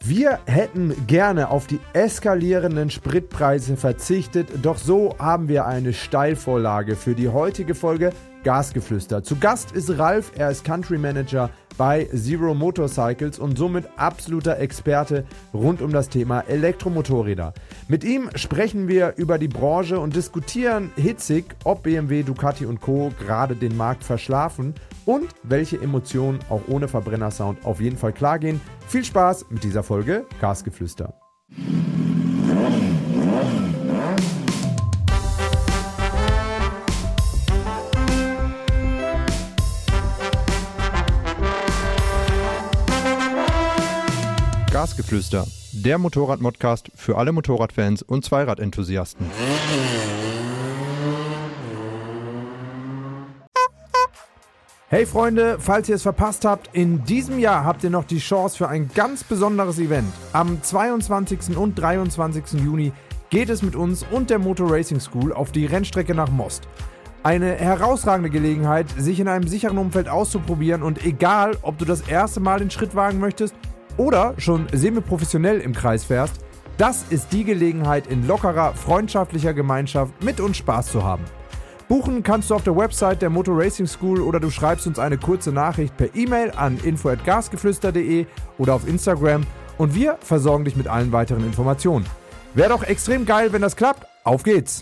Wir hätten gerne auf die eskalierenden Spritpreise verzichtet, doch so haben wir eine Steilvorlage für die heutige Folge Gasgeflüster. Zu Gast ist Ralf, er ist Country Manager bei Zero Motorcycles und somit absoluter Experte rund um das Thema Elektromotorräder. Mit ihm sprechen wir über die Branche und diskutieren hitzig, ob BMW, Ducati und Co. gerade den Markt verschlafen und welche Emotionen auch ohne Verbrennersound auf jeden Fall klar gehen. Viel Spaß mit dieser Folge Gasgeflüster. Gasgeflüster, der Motorrad-Modcast für alle Motorradfans und Zweiradenthusiasten. Hey Freunde, falls ihr es verpasst habt, in diesem Jahr habt ihr noch die Chance für ein ganz besonderes Event. Am 22. und 23. Juni geht es mit uns und der Motor Racing School auf die Rennstrecke nach Most. Eine herausragende Gelegenheit, sich in einem sicheren Umfeld auszuprobieren und egal, ob du das erste Mal den Schritt wagen möchtest oder schon semi-professionell im Kreis fährst, das ist die Gelegenheit, in lockerer, freundschaftlicher Gemeinschaft mit uns Spaß zu haben. Buchen kannst du auf der Website der Motor Racing School oder du schreibst uns eine kurze Nachricht per E-Mail an info@gasgeflüster.de oder auf Instagram und wir versorgen dich mit allen weiteren Informationen. Wäre doch extrem geil, wenn das klappt. Auf geht's!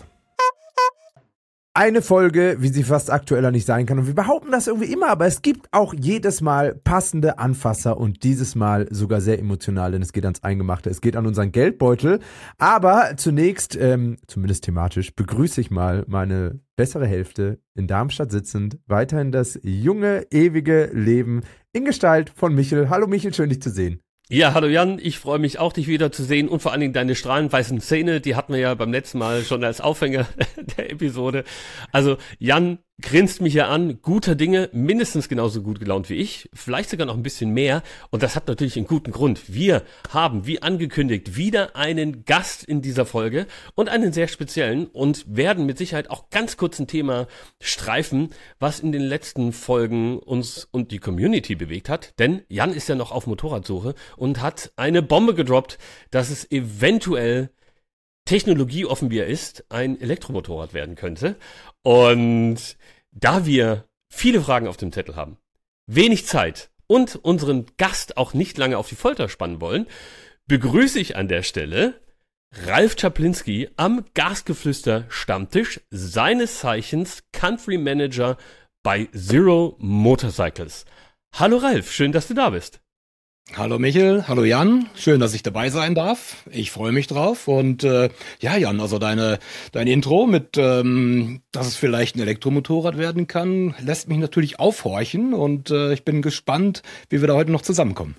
Eine Folge, wie sie fast aktueller nicht sein kann. Und wir behaupten das irgendwie immer, aber es gibt auch jedes Mal passende Anfasser und dieses Mal sogar sehr emotional, denn es geht ans Eingemachte, es geht an unseren Geldbeutel. Aber zunächst, zumindest thematisch, begrüße ich mal meine bessere Hälfte in Darmstadt sitzend, weiterhin das junge, ewige Leben in Gestalt von Michel. Hallo Michel, schön dich zu sehen. Ja, hallo Jan, ich freue mich auch, dich wieder zu sehen und vor allen Dingen deine strahlend weißen Zähne, die hatten wir ja beim letzten Mal schon als Aufhänger der Episode. Also Jan grinst mich ja an, guter Dinge, mindestens genauso gut gelaunt wie ich, vielleicht sogar noch ein bisschen mehr und das hat natürlich einen guten Grund. Wir haben, wie angekündigt, wieder einen Gast in dieser Folge und einen sehr speziellen und werden mit Sicherheit auch ganz kurz ein Thema streifen, was in den letzten Folgen uns und die Community bewegt hat, denn Jan ist ja noch auf Motorradsuche und hat eine Bombe gedroppt, dass es eventuell technologieoffen wie er ist, ein Elektromotorrad werden könnte. Und da wir viele Fragen auf dem Zettel haben, wenig Zeit und unseren Gast auch nicht lange auf die Folter spannen wollen, begrüße ich an der Stelle Ralf Czaplinski am Gasgeflüster Stammtisch, seines Zeichens Country Manager bei Zero Motorcycles. Hallo Ralf, schön, dass du da bist. Hallo Michel, hallo Jan, schön, dass ich dabei sein darf. Ich freue mich drauf und ja Jan, also dein Intro mit, dass es vielleicht ein Elektromotorrad werden kann, lässt mich natürlich aufhorchen und ich bin gespannt, wie wir da heute noch zusammenkommen.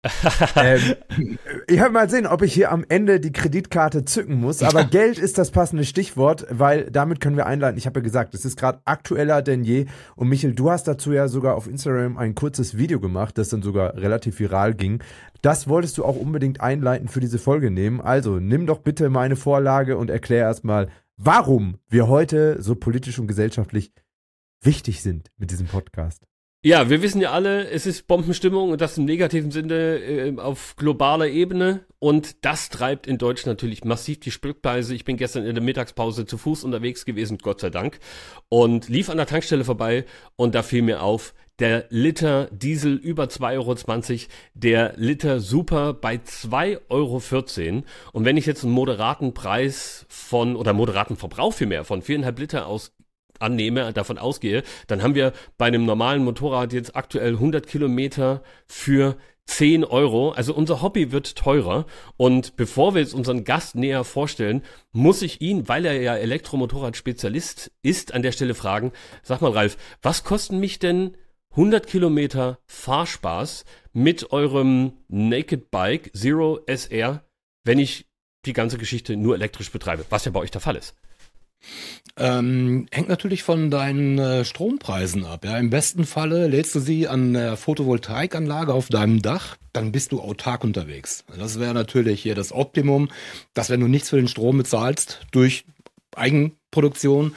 Ich werde mal sehen, ob ich hier am Ende die Kreditkarte zücken muss, aber Geld ist das passende Stichwort, weil damit können wir einleiten. Ich habe ja gesagt, es ist gerade aktueller denn je und Michel, du hast dazu ja sogar auf Instagram ein kurzes Video gemacht, das dann sogar relativ viral ging. Das wolltest du auch unbedingt einleiten für diese Folge nehmen, also nimm doch bitte meine Vorlage und erklär erstmal, warum wir heute so politisch und gesellschaftlich wichtig sind mit diesem Podcast. Ja, wir wissen ja alle, es ist Bombenstimmung und das im negativen Sinne auf globaler Ebene und das treibt in Deutschland natürlich massiv die Spritpreise. Ich bin gestern in der Mittagspause zu Fuß unterwegs gewesen, Gott sei Dank, und lief an der Tankstelle vorbei und da fiel mir auf, der Liter Diesel über 2,20 €, der Liter Super bei 2,14 € und wenn ich jetzt einen moderaten Preis oder moderaten Verbrauch vielmehr von 4,5 Liter davon ausgehe, dann haben wir bei einem normalen Motorrad jetzt aktuell 100 Kilometer für 10 €. Also unser Hobby wird teurer. Und bevor wir jetzt unseren Gast näher vorstellen, muss ich ihn, weil er ja Elektromotorrad-Spezialist ist, an der Stelle fragen, sag mal Ralf, was kosten mich denn 100 Kilometer Fahrspaß mit eurem Naked Bike Zero SR, wenn ich die ganze Geschichte nur elektrisch betreibe, was ja bei euch der Fall ist? Hängt natürlich von deinen Strompreisen ab. Ja, im besten Falle lädst du sie an der Photovoltaikanlage auf deinem Dach, dann bist du autark unterwegs. Das wäre natürlich hier das Optimum, dass wenn du nichts für den Strom bezahlst durch Eigenproduktion,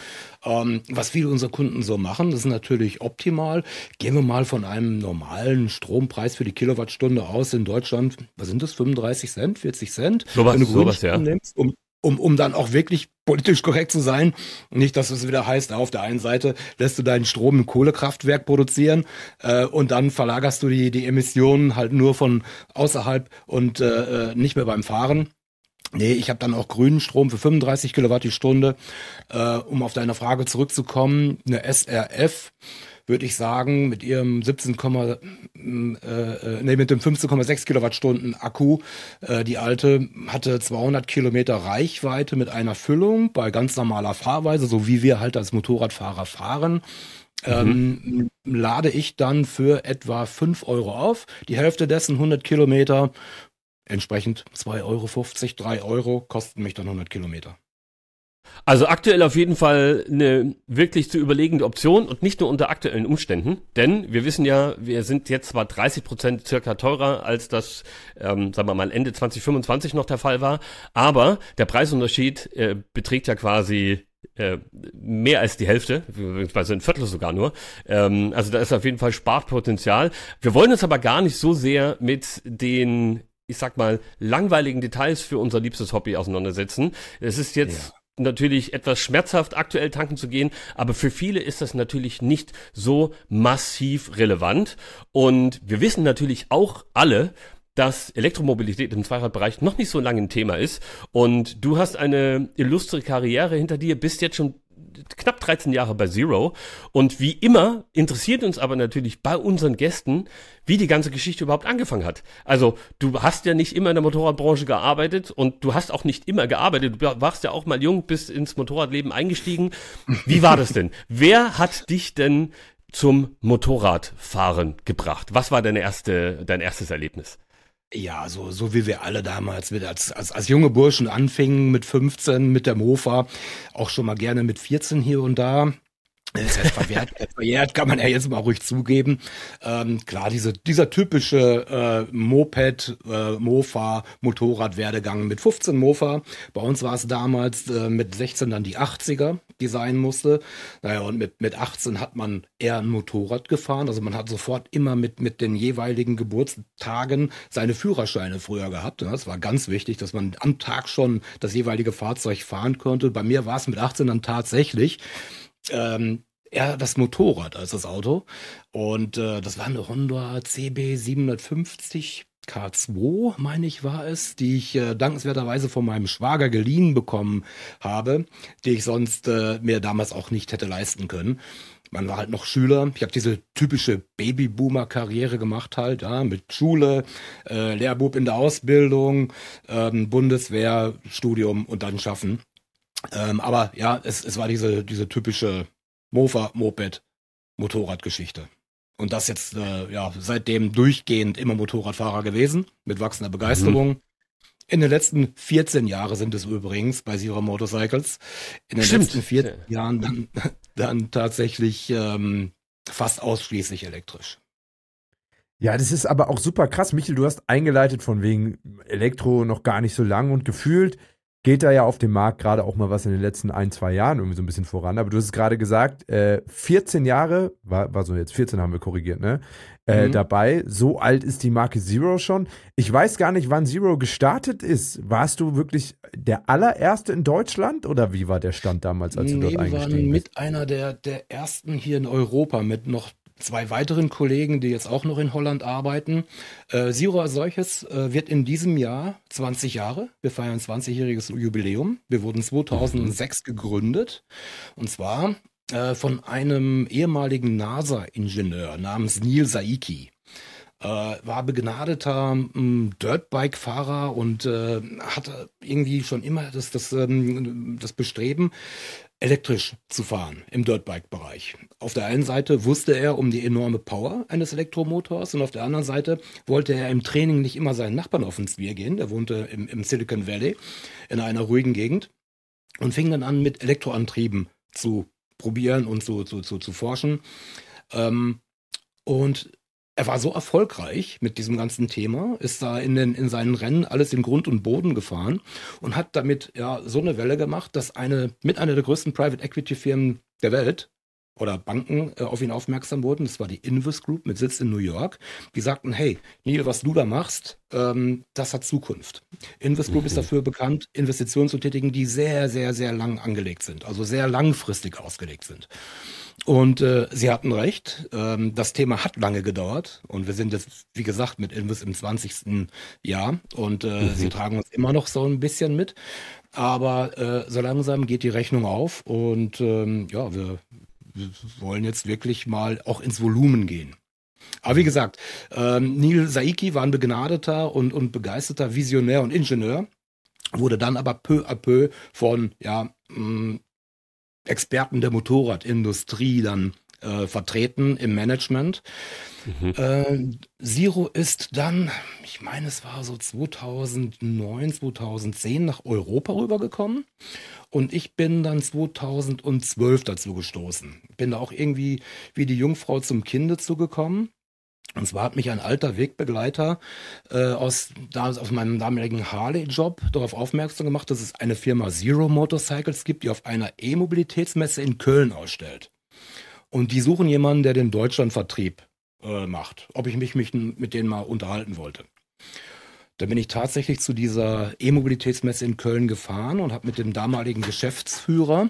Was viele unserer Kunden so machen, das ist natürlich optimal. Gehen wir mal von einem normalen Strompreis für die Kilowattstunde aus in Deutschland. Was sind das? 35 Cent, 40 Cent? Wenn du Sowas, ja. Grünstrom nimmst, um dann auch wirklich politisch korrekt zu sein. Nicht, dass es wieder heißt, auf der einen Seite lässt du deinen Strom im Kohlekraftwerk produzieren und dann verlagerst du die Emissionen halt nur von außerhalb und nicht mehr beim Fahren. Nee, ich habe dann auch grünen Strom für 35 Kilowatt die Stunde. Um auf deine Frage zurückzukommen, eine SRF würde ich sagen, mit ihrem mit dem 15,6 Kilowattstunden Akku, die alte hatte 200 Kilometer Reichweite mit einer Füllung bei ganz normaler Fahrweise, so wie wir halt als Motorradfahrer fahren. Lade ich dann für etwa 5 Euro auf, die Hälfte dessen 100 Kilometer, entsprechend 2,50 Euro, 3 Euro kosten mich dann 100 Kilometer. Also aktuell auf jeden Fall eine wirklich zu überlegende Option und nicht nur unter aktuellen Umständen, denn wir wissen ja, wir sind jetzt zwar 30% circa teurer, als das, sagen wir mal, Ende 2025 noch der Fall war, aber der Preisunterschied beträgt ja quasi mehr als die Hälfte, beziehungsweise ein Viertel sogar nur. Also da ist auf jeden Fall Sparpotenzial. Wir wollen uns aber gar nicht so sehr mit den, ich sag mal, langweiligen Details für unser liebstes Hobby auseinandersetzen. Es ist jetzt natürlich etwas schmerzhaft, aktuell tanken zu gehen, aber für viele ist das natürlich nicht so massiv relevant. Und wir wissen natürlich auch alle, dass Elektromobilität im Zweiradbereich noch nicht so lange ein Thema ist. Und du hast eine illustre Karriere hinter dir, bist jetzt schon knapp 13 Jahre bei Zero. Und wie immer interessiert uns aber natürlich bei unseren Gästen, wie die ganze Geschichte überhaupt angefangen hat. Also du hast ja nicht immer in der Motorradbranche gearbeitet und du hast auch nicht immer gearbeitet. Du warst ja auch mal jung, bist ins Motorradleben eingestiegen. Wie war das denn? Wer hat dich denn zum Motorradfahren gebracht? Was war dein erstes Erlebnis? Ja, so wie wir alle damals als junge Burschen anfingen mit 15 mit der Mofa, auch schon mal gerne mit 14 hier und da. Ist jetzt verjährt, kann man ja jetzt mal ruhig zugeben. Klar, dieser typische Moped, Mofa, Motorradwerdegang mit 15 Mofa. Bei uns war es damals mit 16 dann die 80er, die sein musste. Naja, und mit 18 hat man eher ein Motorrad gefahren. Also man hat sofort immer mit den jeweiligen Geburtstagen seine Führerscheine früher gehabt. Das war ganz wichtig, dass man am Tag schon das jeweilige Fahrzeug fahren konnte. Bei mir war es mit 18 dann tatsächlich eher das Motorrad als das Auto. Und das war eine Honda CB 750 K2, meine ich, war es, die ich dankenswerterweise von meinem Schwager geliehen bekommen habe, die ich sonst mir damals auch nicht hätte leisten können. Man war halt noch Schüler. Ich habe diese typische Babyboomer-Karriere gemacht halt, ja, mit Schule, Lehrbub in der Ausbildung, Bundeswehr, Studium und dann schaffen. Aber ja, es war diese typische Mofa, Moped, Motorradgeschichte. Und das jetzt, seitdem durchgehend immer Motorradfahrer gewesen, mit wachsender Begeisterung. In den letzten 14 Jahren sind es übrigens bei Zero Motorcycles. In den letzten 14 Jahren dann tatsächlich fast ausschließlich elektrisch. Ja, das ist aber auch super krass. Michael, du hast eingeleitet von wegen Elektro noch gar nicht so lang und gefühlt geht da ja auf dem Markt gerade auch mal was in den letzten 1-2 Jahren irgendwie so ein bisschen voran. Aber du hast es gerade gesagt, 14 Jahre, war so jetzt 14 haben wir korrigiert, ne? Dabei, so alt ist die Marke Zero schon. Ich weiß gar nicht, wann Zero gestartet ist. Warst du wirklich der allererste in Deutschland oder wie war der Stand damals, als du dort eingestiegen bist? Wir waren mit einer der ersten hier in Europa mit noch 2 weiteren Kollegen, die jetzt auch noch in Holland arbeiten. Zero als solches wird in diesem Jahr 20 Jahre. Wir feiern ein 20-jähriges Jubiläum. Wir wurden 2006 gegründet. Und zwar von einem ehemaligen NASA-Ingenieur namens Neil Saiki. War begnadeter Dirtbike-Fahrer und hatte irgendwie schon immer das Bestreben, elektrisch zu fahren im Dirtbike-Bereich. Auf der einen Seite wusste er um die enorme Power eines Elektromotors und auf der anderen Seite wollte er im Training nicht immer seinen Nachbarn auf den Zwier gehen. Der wohnte im Silicon Valley in einer ruhigen Gegend und fing dann an, mit Elektroantrieben zu probieren und zu forschen. Und er war so erfolgreich mit diesem ganzen Thema, ist da in seinen Rennen alles in Grund und Boden gefahren und hat damit ja so eine Welle gemacht, dass einer der größten Private Equity Firmen der Welt oder Banken auf ihn aufmerksam wurden. Das war die Invus Group mit Sitz in New York. Die sagten, hey, Neil, was du da machst, das hat Zukunft. Invus Group ist dafür bekannt, Investitionen zu tätigen, die sehr, sehr, sehr lang angelegt sind, also sehr langfristig ausgelegt sind. Und sie hatten recht, das Thema hat lange gedauert und wir sind jetzt, wie gesagt, mit Invus im 20. Jahr und sie tragen uns immer noch so ein bisschen mit. Aber so langsam geht die Rechnung auf und ja, wir wollen jetzt wirklich mal auch ins Volumen gehen. Aber wie gesagt, Neil Saiki war ein begnadeter und begeisterter Visionär und Ingenieur, wurde dann aber peu à peu von Experten der Motorradindustrie dann vertreten im Management. Zero ist dann, ich meine, es war so 2009, 2010 nach Europa rübergekommen und ich bin dann 2012 dazu gestoßen. Bin da auch irgendwie wie die Jungfrau zum Kinde zugekommen. Und zwar hat mich ein alter Wegbegleiter aus meinem damaligen Harley-Job darauf aufmerksam gemacht, dass es eine Firma Zero Motorcycles gibt, die auf einer E-Mobilitätsmesse in Köln ausstellt. Und die suchen jemanden, der den Deutschlandvertrieb macht. Ob ich mich mit denen mal unterhalten wollte. Da bin ich tatsächlich zu dieser E-Mobilitätsmesse in Köln gefahren und habe mit dem damaligen Geschäftsführer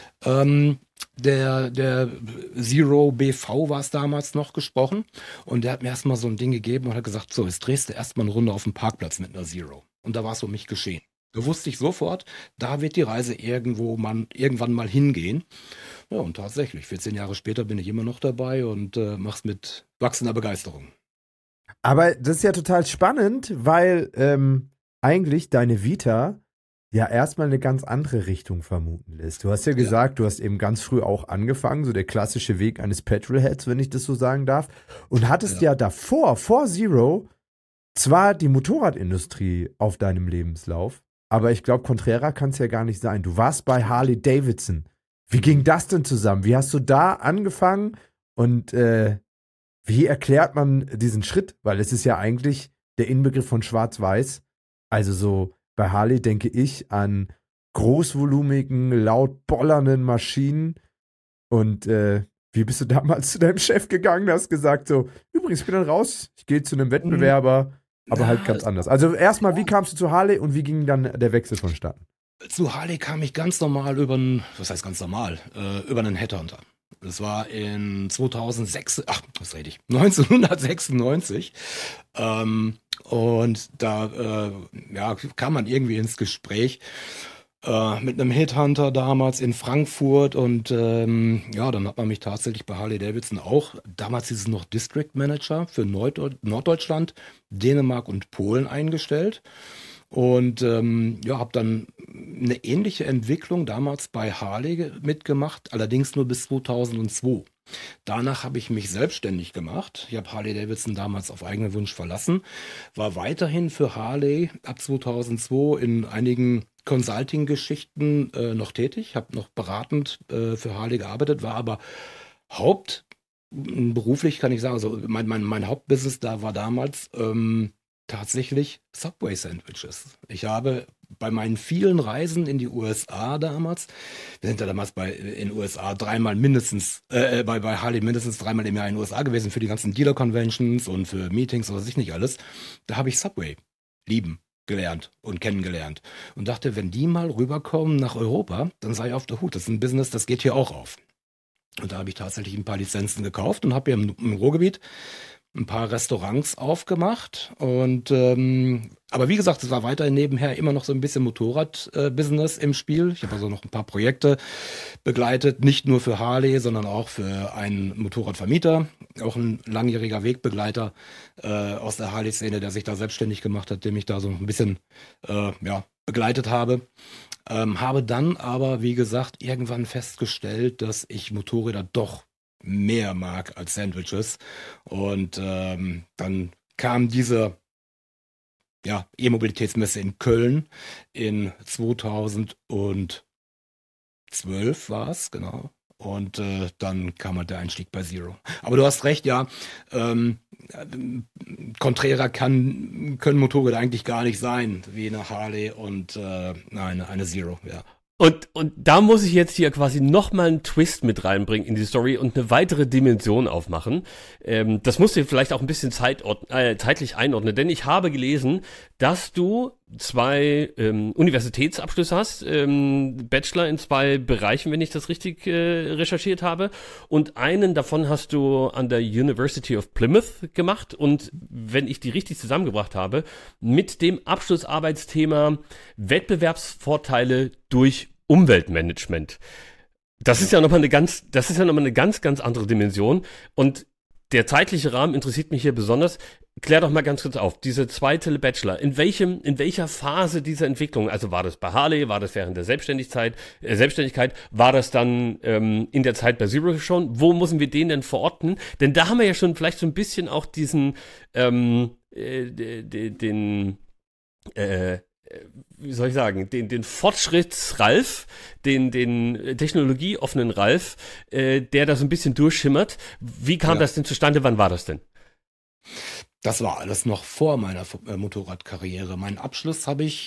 der Zero BV war es damals noch, gesprochen und der hat mir erstmal so ein Ding gegeben und hat gesagt, so, jetzt drehst du erstmal eine Runde auf dem Parkplatz mit einer Zero. Und da war es um mich geschehen. Da wusste ich sofort, da wird die Reise irgendwann mal hingehen. Ja, und tatsächlich, 14 Jahre später bin ich immer noch dabei und mach's mit wachsender Begeisterung. Aber das ist ja total spannend, weil eigentlich deine Vita ja erstmal eine ganz andere Richtung vermuten lässt. Du hast ja gesagt, du hast eben ganz früh auch angefangen, so der klassische Weg eines Petrolheads, wenn ich das so sagen darf. Und hattest ja davor, vor Zero, zwar die Motorradindustrie auf deinem Lebenslauf, aber ich glaube, konträrer kann es ja gar nicht sein. Du warst bei Harley Davidson. Wie ging das denn zusammen? Wie hast du da angefangen und wie erklärt man diesen Schritt? Weil es ist ja eigentlich der Inbegriff von Schwarz-Weiß. Also so bei Harley denke ich an großvolumigen, laut bollernden Maschinen. Und wie bist du damals zu deinem Chef gegangen? Du hast gesagt so, übrigens, ich bin dann raus, ich gehe zu einem Wettbewerber, aber halt ganz anders. Also erstmal, wie kamst du zu Harley und wie ging dann der Wechsel vonstatten? Zu Harley kam ich ganz normal über einen Headhunter. Das war in 1996. Und da kam man irgendwie ins Gespräch mit einem Headhunter damals in Frankfurt und dann hat man mich tatsächlich bei Harley Davidson auch, damals hieß es noch District Manager für Norddeutschland, Dänemark und Polen eingestellt. Und habe dann eine ähnliche Entwicklung damals bei Harley mitgemacht, allerdings nur bis 2002. Danach habe ich mich selbstständig gemacht. Ich habe Harley Davidson damals auf eigenen Wunsch verlassen, war weiterhin für Harley ab 2002 in einigen Consulting-Geschichten noch tätig, habe noch beratend für Harley gearbeitet, war aber beruflich kann ich sagen, also mein Hauptbusiness da war damals tatsächlich Subway Sandwiches. Ich habe bei meinen vielen Reisen in die USA damals, wir sind ja damals in USA bei Harley mindestens dreimal im Jahr in den USA gewesen für die ganzen Dealer-Conventions und für Meetings oder sich nicht alles. Da habe ich Subway lieben gelernt und kennengelernt und dachte, wenn die mal rüberkommen nach Europa, dann sei auf der Hut. Das ist ein Business, das geht hier auch auf. Und da habe ich tatsächlich ein paar Lizenzen gekauft und habe hier im Ruhrgebiet ein paar Restaurants aufgemacht und aber wie gesagt, es war weiterhin nebenher immer noch so ein bisschen Motorrad-Business im Spiel. Ich habe also noch ein paar Projekte begleitet, nicht nur für Harley, sondern auch für einen Motorradvermieter, auch ein langjähriger Wegbegleiter aus der Harley-Szene, der sich da selbstständig gemacht hat, dem ich da so ein bisschen begleitet habe. Habe dann aber, wie gesagt, irgendwann festgestellt, dass ich Motorräder doch mehr mag als Sandwiches. Und dann kam diese E-Mobilitätsmesse in Köln in 2012 war es, genau. Und dann kam halt der Einstieg bei Zero. Aber du hast recht, ja. konträrer können Motorräder eigentlich gar nicht sein, wie eine Harley und eine Zero, ja. Und da muss ich jetzt hier quasi nochmal einen Twist mit reinbringen in die Story und eine weitere Dimension aufmachen. Das musst du vielleicht auch ein bisschen zeitlich einordnen, denn ich habe gelesen, dass du 2 Universitätsabschlüsse hast, Bachelor in 2 Bereichen, wenn ich das richtig recherchiert habe. Und einen davon hast du an der University of Plymouth gemacht. Und wenn ich die richtig zusammengebracht habe, mit dem Abschlussarbeitsthema Wettbewerbsvorteile durch Umweltmanagement. Das ist ja nochmal eine ganz, ganz andere Dimension. Und der zeitliche Rahmen interessiert mich hier besonders. Klär doch mal ganz kurz auf, diese zweite Bachelor, in welcher Phase dieser Entwicklung, also war das bei Harley, war das während der Selbstständigkeit, war das dann in der Zeit bei Zero schon? Wo müssen wir den denn verorten? Denn da haben wir ja schon vielleicht so ein bisschen auch diesen, wie soll ich sagen, den Fortschrittsralf, den technologieoffenen Ralf, der da so ein bisschen durchschimmert. Wie kam das denn zustande? Wann war das denn? Das war alles noch vor meiner Motorradkarriere. Meinen Abschluss habe ich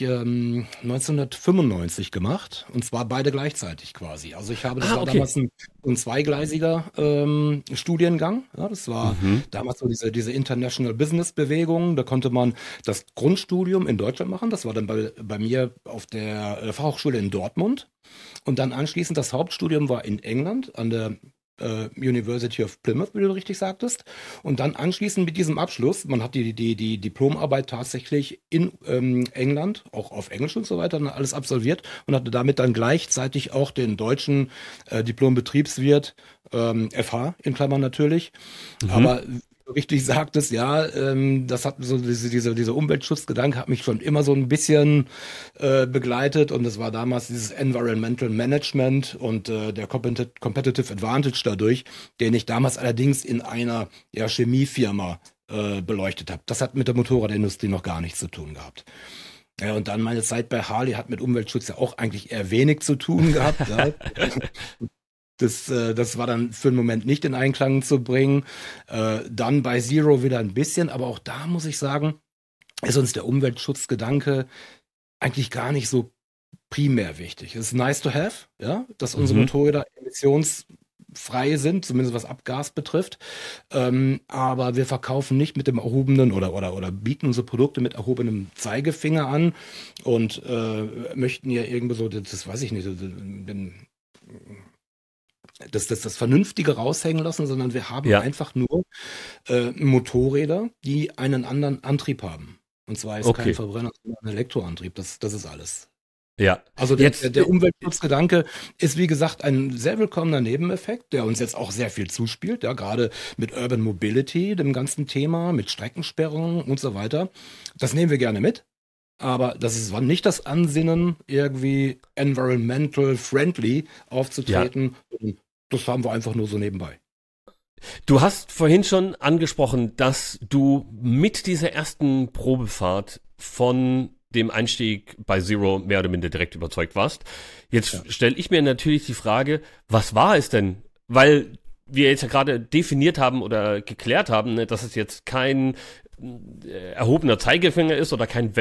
1995 gemacht, und zwar beide gleichzeitig quasi. Also ich habe, das war damals ein zweigleisiger Studiengang. Ja, das war damals so diese International Business Bewegung. Da konnte man das Grundstudium in Deutschland machen. Das war dann bei mir auf der Fachhochschule in Dortmund. Und dann anschließend das Hauptstudium war in England an der University of Plymouth, wie du richtig sagtest. Und dann anschließend mit diesem Abschluss, man hat die Diplomarbeit tatsächlich in England, auch auf Englisch und so weiter, alles absolviert und hatte damit dann gleichzeitig auch den deutschen Diplom-Betriebswirt, FH in Klammern natürlich. Aber wie du richtig sagtest, ja, das hat so dieser Umweltschutzgedanke hat mich schon immer so ein bisschen begleitet, und das war damals dieses Environmental Management und der Competitive Advantage dadurch, den ich damals allerdings in einer Chemiefirma beleuchtet habe. Das hat mit der Motorradindustrie noch gar nichts zu tun gehabt. Ja, und dann meine Zeit bei Harley hat mit Umweltschutz ja auch eigentlich eher wenig zu tun gehabt. Ja. Das war dann für einen Moment nicht in Einklang zu bringen. Dann bei Zero wieder ein bisschen, aber auch da muss ich sagen, ist uns der Umweltschutzgedanke eigentlich gar nicht so primär wichtig. Es ist nice to have, ja, dass unsere Motorräder emissionsfrei sind, zumindest was Abgas betrifft. Aber wir verkaufen nicht mit dem erhobenen oder bieten unsere Produkte mit erhobenem Zeigefinger an und möchten ja irgendwie so, das weiß ich nicht, das Vernünftige raushängen lassen, sondern wir haben einfach nur Motorräder, die einen anderen Antrieb haben. Und zwar ist kein Verbrenner, sondern ein Elektroantrieb. Das ist alles. Ja. Also der Umweltschutzgedanke ist, wie gesagt, ein sehr willkommener Nebeneffekt, der uns jetzt auch sehr viel zuspielt, ja, gerade mit Urban Mobility, dem ganzen Thema, mit Streckensperrungen und so weiter. Das nehmen wir gerne mit. Aber das war nicht das Ansinnen, irgendwie environmental friendly aufzutreten. Ja. Das haben wir einfach nur so nebenbei. Du hast vorhin schon angesprochen, dass du mit dieser ersten Probefahrt von dem Einstieg bei Zero mehr oder minder direkt überzeugt warst. Jetzt stelle ich mir natürlich die Frage, was war es denn? Weil wir jetzt ja gerade definiert haben oder geklärt haben, ne, dass es jetzt kein erhobener Zeigefinger ist oder keine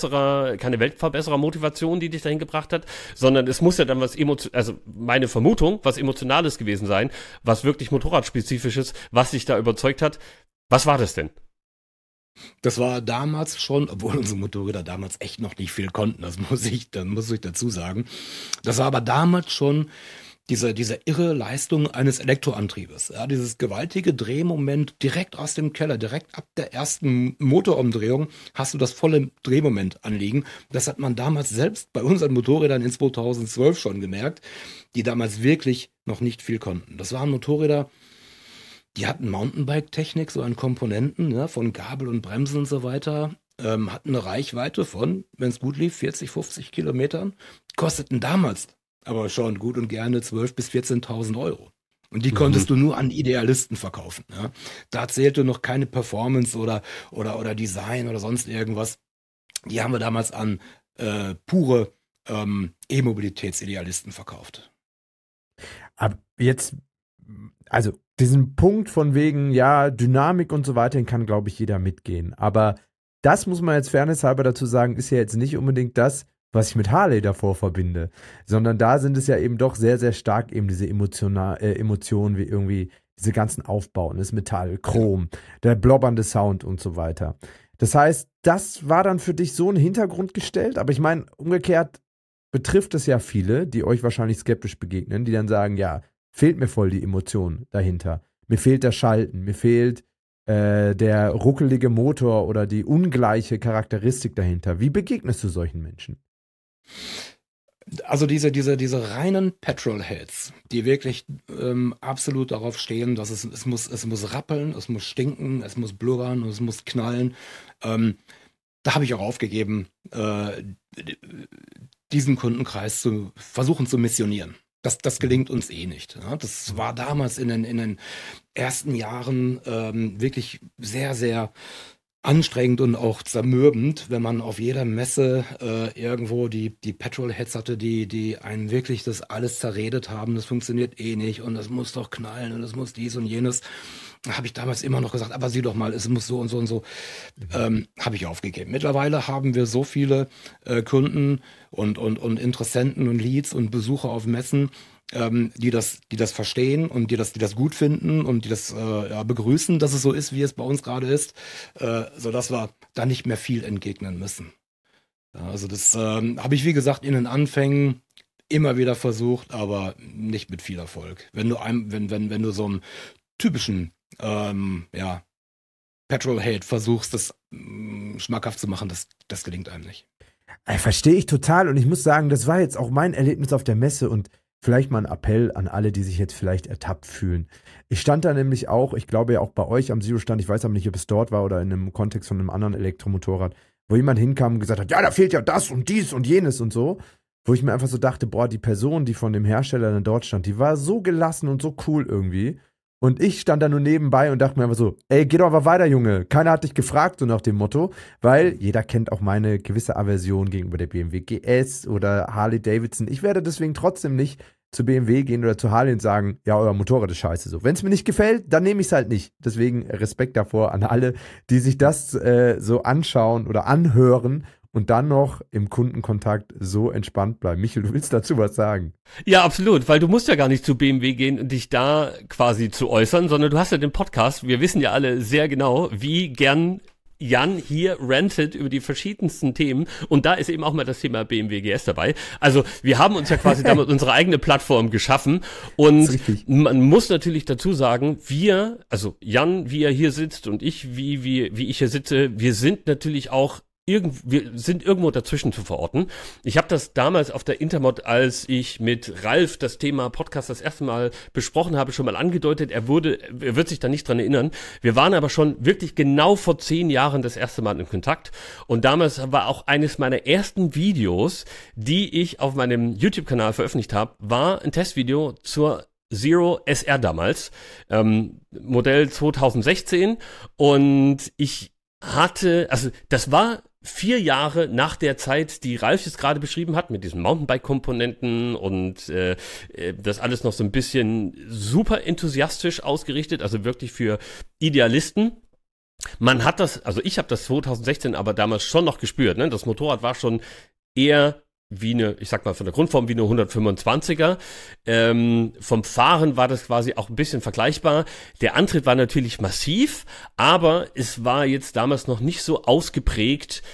Weltverbesserer-Motivation, die dich dahin gebracht hat, sondern es muss ja dann also meine Vermutung, was Emotionales gewesen sein, was wirklich Motorradspezifisches, was dich da überzeugt hat. Was war das denn? Das war damals schon, obwohl unsere Motorräder damals echt noch nicht viel konnten, das muss ich dazu sagen. Das war aber damals schon diese irre Leistung eines Elektroantriebes. Ja, dieses gewaltige Drehmoment direkt aus dem Keller, direkt ab der ersten Motorumdrehung hast du das volle Drehmoment anliegen. Das hat man damals selbst bei unseren Motorrädern in 2012 schon gemerkt, die damals wirklich noch nicht viel konnten. Das waren Motorräder, die hatten Mountainbike-Technik, so an Komponenten, ne, von Gabel und Bremsen und so weiter, hatten eine Reichweite von, wenn es gut lief, 40, 50 Kilometern, kosteten damals aber schon gut und gerne 12.000 bis 14.000 Euro. Und die konntest du nur an Idealisten verkaufen. Ja. Da zählte noch keine Performance oder Design oder sonst irgendwas. Die haben wir damals an pure E-Mobilitätsidealisten verkauft. Aber jetzt, also diesen Punkt von wegen, ja, Dynamik und so weiter, den kann, glaube ich, jeder mitgehen. Aber das muss man jetzt fairnesshalber dazu sagen, ist ja jetzt nicht unbedingt das, was ich mit Harley davor verbinde, sondern da sind es ja eben doch sehr, sehr stark eben diese Emotionen wie irgendwie diese ganzen Aufbauen, das Metall, Chrom, der blobbernde Sound und so weiter. Das heißt, das war dann für dich so ein Hintergrund gestellt, aber ich meine, umgekehrt betrifft es ja viele, die euch wahrscheinlich skeptisch begegnen, die dann sagen, ja, fehlt mir voll die Emotion dahinter. Mir fehlt das Schalten, mir fehlt der ruckelige Motor oder die ungleiche Charakteristik dahinter. Wie begegnest du solchen Menschen? Also diese reinen Petrolheads, die wirklich absolut darauf stehen, dass es muss rappeln, es muss stinken, es muss blubbern, es muss knallen. Da habe ich auch aufgegeben, diesen Kundenkreis zu versuchen zu missionieren. Das gelingt uns eh nicht. Ja? Das war damals in den ersten Jahren wirklich sehr, sehr anstrengend und auch zermürbend, wenn man auf jeder Messe irgendwo die Petrolheads hatte, die einen wirklich das alles zerredet haben, das funktioniert eh nicht und das muss doch knallen und das muss dies und jenes. Da habe ich damals immer noch gesagt, aber sieh doch mal, es muss so und so und so. Habe ich aufgegeben. Mittlerweile haben wir so viele Kunden und Interessenten und Leads und Besucher auf Messen, die das verstehen und die das gut finden und die das begrüßen, dass es so ist, wie es bei uns gerade ist, sodass wir da nicht mehr viel entgegnen müssen. Ja, also das habe ich, wie gesagt, in den Anfängen immer wieder versucht, aber nicht mit viel Erfolg. Wenn du so einen typischen Petrol-Hate versuchst, das schmackhaft zu machen, das gelingt einem nicht. Verstehe ich total und ich muss sagen, das war jetzt auch mein Erlebnis auf der Messe und vielleicht mal ein Appell an alle, die sich jetzt vielleicht ertappt fühlen. Ich stand da nämlich auch, ich glaube ja auch bei euch am Zero-Stand, ich weiß aber nicht, ob es dort war oder in einem Kontext von einem anderen Elektromotorrad, wo jemand hinkam und gesagt hat, ja, da fehlt ja das und dies und jenes und so, wo ich mir einfach so dachte, boah, die Person, die von dem Hersteller dann dort stand, die war so gelassen und so cool irgendwie. Und ich stand da nur nebenbei und dachte mir einfach so, ey, geh doch aber weiter, Junge. Keiner hat dich gefragt, so nach dem Motto. Weil jeder kennt auch meine gewisse Aversion gegenüber der BMW GS oder Harley Davidson. Ich werde deswegen trotzdem nicht zu BMW gehen oder zu Harley und sagen, ja, euer Motorrad ist scheiße. So, wenn es mir nicht gefällt, dann nehme ich es halt nicht. Deswegen Respekt davor an alle, die sich das so anschauen oder anhören und dann noch im Kundenkontakt so entspannt bleiben. Michael, du willst dazu was sagen? Ja, absolut, weil du musst ja gar nicht zu BMW gehen und dich da quasi zu äußern, sondern du hast ja den Podcast. Wir wissen ja alle sehr genau, wie gern Jan hier rantet über die verschiedensten Themen und da ist eben auch mal das Thema BMW GS dabei. Also wir haben uns ja quasi damit unsere eigene Plattform geschaffen und man muss natürlich dazu sagen, also Jan, wie er hier sitzt und ich, wie ich hier sitze, wir sind natürlich auch wir sind irgendwo dazwischen zu verorten. Ich habe das damals auf der Intermod, als ich mit Ralf das Thema Podcast das erste Mal besprochen habe, schon mal angedeutet. Er wird sich da nicht dran erinnern. Wir waren aber schon wirklich genau vor 10 Jahren das erste Mal in Kontakt. Und damals war auch eines meiner ersten Videos, die ich auf meinem YouTube-Kanal veröffentlicht habe, war ein Testvideo zur Zero SR damals, Modell 2016. Und das war 4 Jahre nach der Zeit, die Ralf jetzt gerade beschrieben hat, mit diesen Mountainbike-Komponenten und das alles noch so ein bisschen super enthusiastisch ausgerichtet, also wirklich für Idealisten. Man hat ich habe das 2016 aber damals schon noch gespürt, ne? Das Motorrad war schon eher wie ich sag mal von der Grundform wie eine 125er. Vom Fahren war das quasi auch ein bisschen vergleichbar. Der Antrieb war natürlich massiv, aber es war jetzt damals noch nicht so ausgeprägt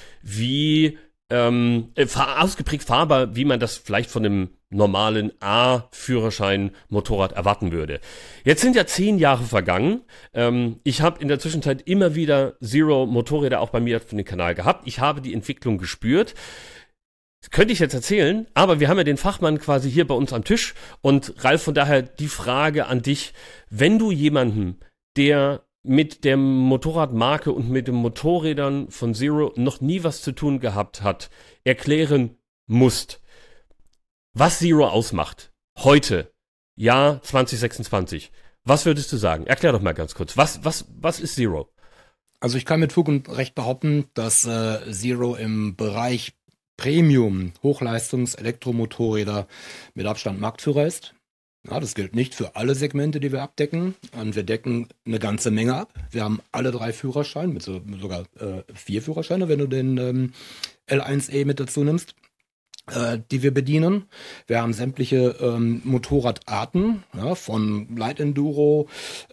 ausgeprägt fahrbar, wie man das vielleicht von einem normalen A-Führerschein-Motorrad erwarten würde. Jetzt sind ja 10 Jahre vergangen. Ich habe in der Zwischenzeit immer wieder Zero-Motorräder auch bei mir auf dem Kanal gehabt. Ich habe die Entwicklung gespürt. Das könnte ich jetzt erzählen, aber wir haben ja den Fachmann quasi hier bei uns am Tisch und Ralf, von daher die Frage an dich, wenn du jemanden, der mit der Motorradmarke und mit den Motorrädern von Zero noch nie was zu tun gehabt hat, erklären musst, was Zero ausmacht, heute, Jahr 2026, was würdest du sagen? Erklär doch mal ganz kurz, was ist Zero? Also ich kann mit Fug und Recht behaupten, dass Zero im Bereich Premium-Hochleistungs-Elektromotorräder mit Abstand Marktführer ist. Ja, das gilt nicht für alle Segmente, die wir abdecken. Und wir decken eine ganze Menge ab. Wir haben alle 3 Führerscheine, sogar 4 Führerscheine, wenn du den L1E mit dazu nimmst, die wir bedienen. Wir haben sämtliche Motorradarten, ja, von Light Enduro,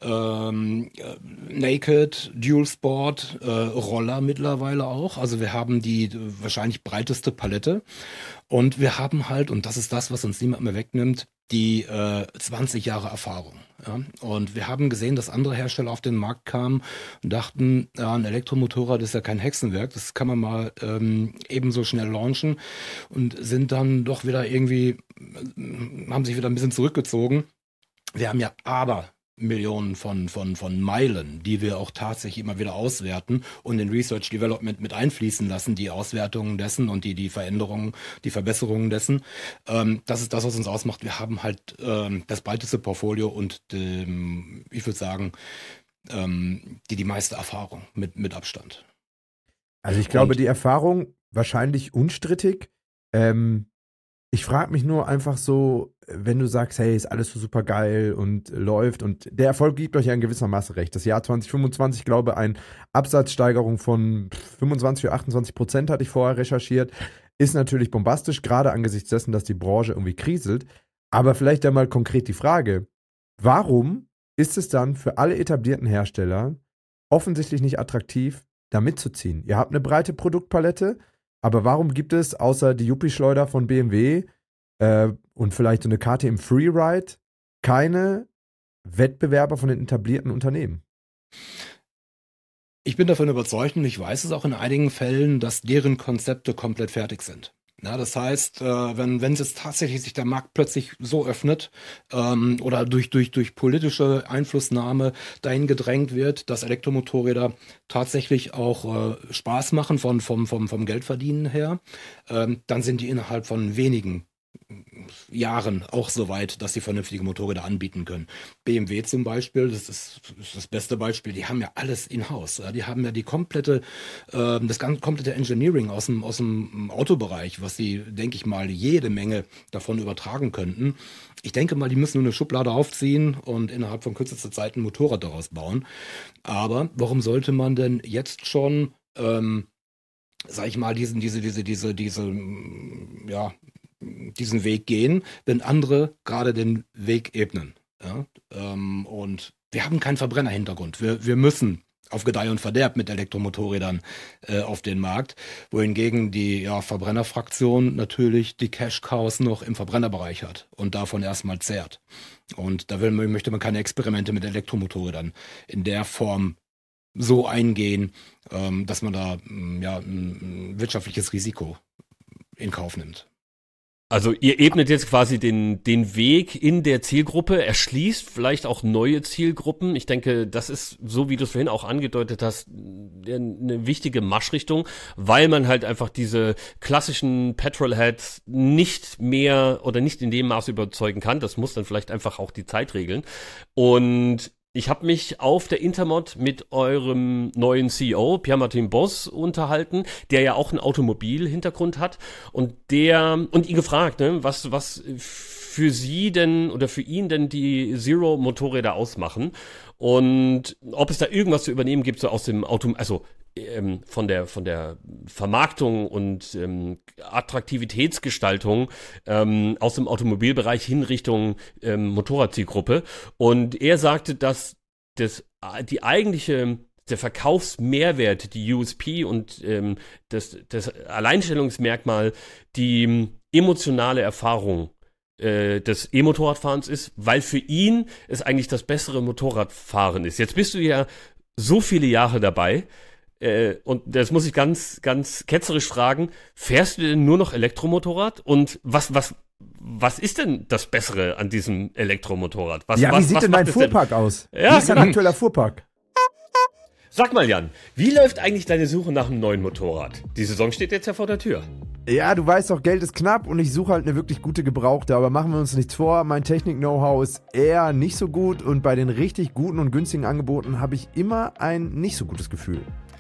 Naked, Dual Sport, Roller mittlerweile auch. Also wir haben die wahrscheinlich breiteste Palette. Und wir haben halt, und das ist das, was uns niemand mehr wegnimmt, die 20 Jahre Erfahrung. Ja? Und wir haben gesehen, dass andere Hersteller auf den Markt kamen und dachten, ja, ein Elektromotorrad ist ja kein Hexenwerk, das kann man mal ebenso schnell launchen, und sind dann doch wieder irgendwie, haben sich wieder ein bisschen zurückgezogen. Wir haben ja aber Millionen von Meilen, die wir auch tatsächlich immer wieder auswerten und in Research Development mit einfließen lassen, die Auswertungen dessen und die Veränderungen, die Verbesserungen dessen. Das ist das, was uns ausmacht. Wir haben halt das breiteste Portfolio und ich würde sagen, die meiste Erfahrung mit Abstand. Also ich glaube, die Erfahrung wahrscheinlich unstrittig. Ich frage mich nur einfach so, wenn du sagst, hey, ist alles so super geil und läuft, und der Erfolg gibt euch ja in gewisser Maße recht. Das Jahr 2025, glaube ich, eine Absatzsteigerung von 25 oder 28% hatte ich vorher recherchiert, ist natürlich bombastisch, gerade angesichts dessen, dass die Branche irgendwie kriselt. Aber vielleicht dann mal konkret die Frage, warum ist es dann für alle etablierten Hersteller offensichtlich nicht attraktiv, da mitzuziehen? Ihr habt eine breite Produktpalette, aber warum gibt es außer die Yuppie-Schleuder von BMW und vielleicht so eine KTM Freeride keine Wettbewerber von den etablierten Unternehmen? Ich bin davon überzeugt, und ich weiß es auch in einigen Fällen, dass deren Konzepte komplett fertig sind. Ja, das heißt, wenn es jetzt tatsächlich sich der Markt plötzlich so öffnet oder durch politische Einflussnahme dahin gedrängt wird, dass Elektromotorräder tatsächlich auch Spaß machen vom Geldverdienen her, dann sind die innerhalb von wenigen Jahren auch so weit, dass sie vernünftige Motorräder anbieten können. BMW zum Beispiel, das ist das beste Beispiel, die haben ja alles in-house. Ja, die haben ja das komplette Engineering aus dem Autobereich, was sie, denke ich mal, jede Menge davon übertragen könnten. Ich denke mal, die müssen nur eine Schublade aufziehen und innerhalb von kürzester Zeit ein Motorrad daraus bauen. Aber warum sollte man denn jetzt schon, sag ich mal, diesen Weg gehen, wenn andere gerade den Weg ebnen. Ja? Und wir haben keinen Verbrennerhintergrund. Wir müssen auf Gedeih und Verderb mit Elektromotorrädern auf den Markt, wohingegen die Verbrennerfraktion natürlich die Cash-Cows noch im Verbrennerbereich hat und davon erstmal zehrt. Und da möchte man keine Experimente mit Elektromotorrädern in der Form so eingehen, dass man da ein wirtschaftliches Risiko in Kauf nimmt. Also ihr ebnet jetzt quasi den Weg in der Zielgruppe, erschließt vielleicht auch neue Zielgruppen. Ich denke, das ist, so wie du es vorhin auch angedeutet hast, eine wichtige Marschrichtung, weil man halt einfach diese klassischen Petrolheads nicht mehr oder nicht in dem Maße überzeugen kann. Das muss dann vielleicht einfach auch die Zeit regeln. Und ich habe mich auf der Intermod mit eurem neuen CEO, Pierre-Martin Boss, unterhalten, der ja auch einen Automobil-Hintergrund hat und ihn gefragt, ne, was für sie denn oder für ihn denn die Zero-Motorräder ausmachen und ob es da irgendwas zu übernehmen gibt, so aus dem von der Vermarktung und Attraktivitätsgestaltung aus dem Automobilbereich hin Richtung Motorradzielgruppe. Und er sagte, dass der Verkaufsmehrwert, die USP und das Alleinstellungsmerkmal die emotionale Erfahrung des E-Motorradfahrens ist, weil für ihn es eigentlich das bessere Motorradfahren ist. Jetzt bist du ja so viele Jahre dabei. Und das muss ich ganz, ganz ketzerisch fragen, fährst du denn nur noch Elektromotorrad? Und was ist denn das Bessere an diesem Elektromotorrad? Wie sieht denn dein Fuhrpark aus? Ja, wie ist dein aktueller Fuhrpark? Sag mal, Jan, wie läuft eigentlich deine Suche nach einem neuen Motorrad? Die Saison steht jetzt ja vor der Tür. Ja, du weißt doch, Geld ist knapp und ich suche halt eine wirklich gute Gebrauchte, aber machen wir uns nichts vor, mein Technik-Know-how ist eher nicht so gut und bei den richtig guten und günstigen Angeboten habe ich immer ein nicht so gutes Gefühl.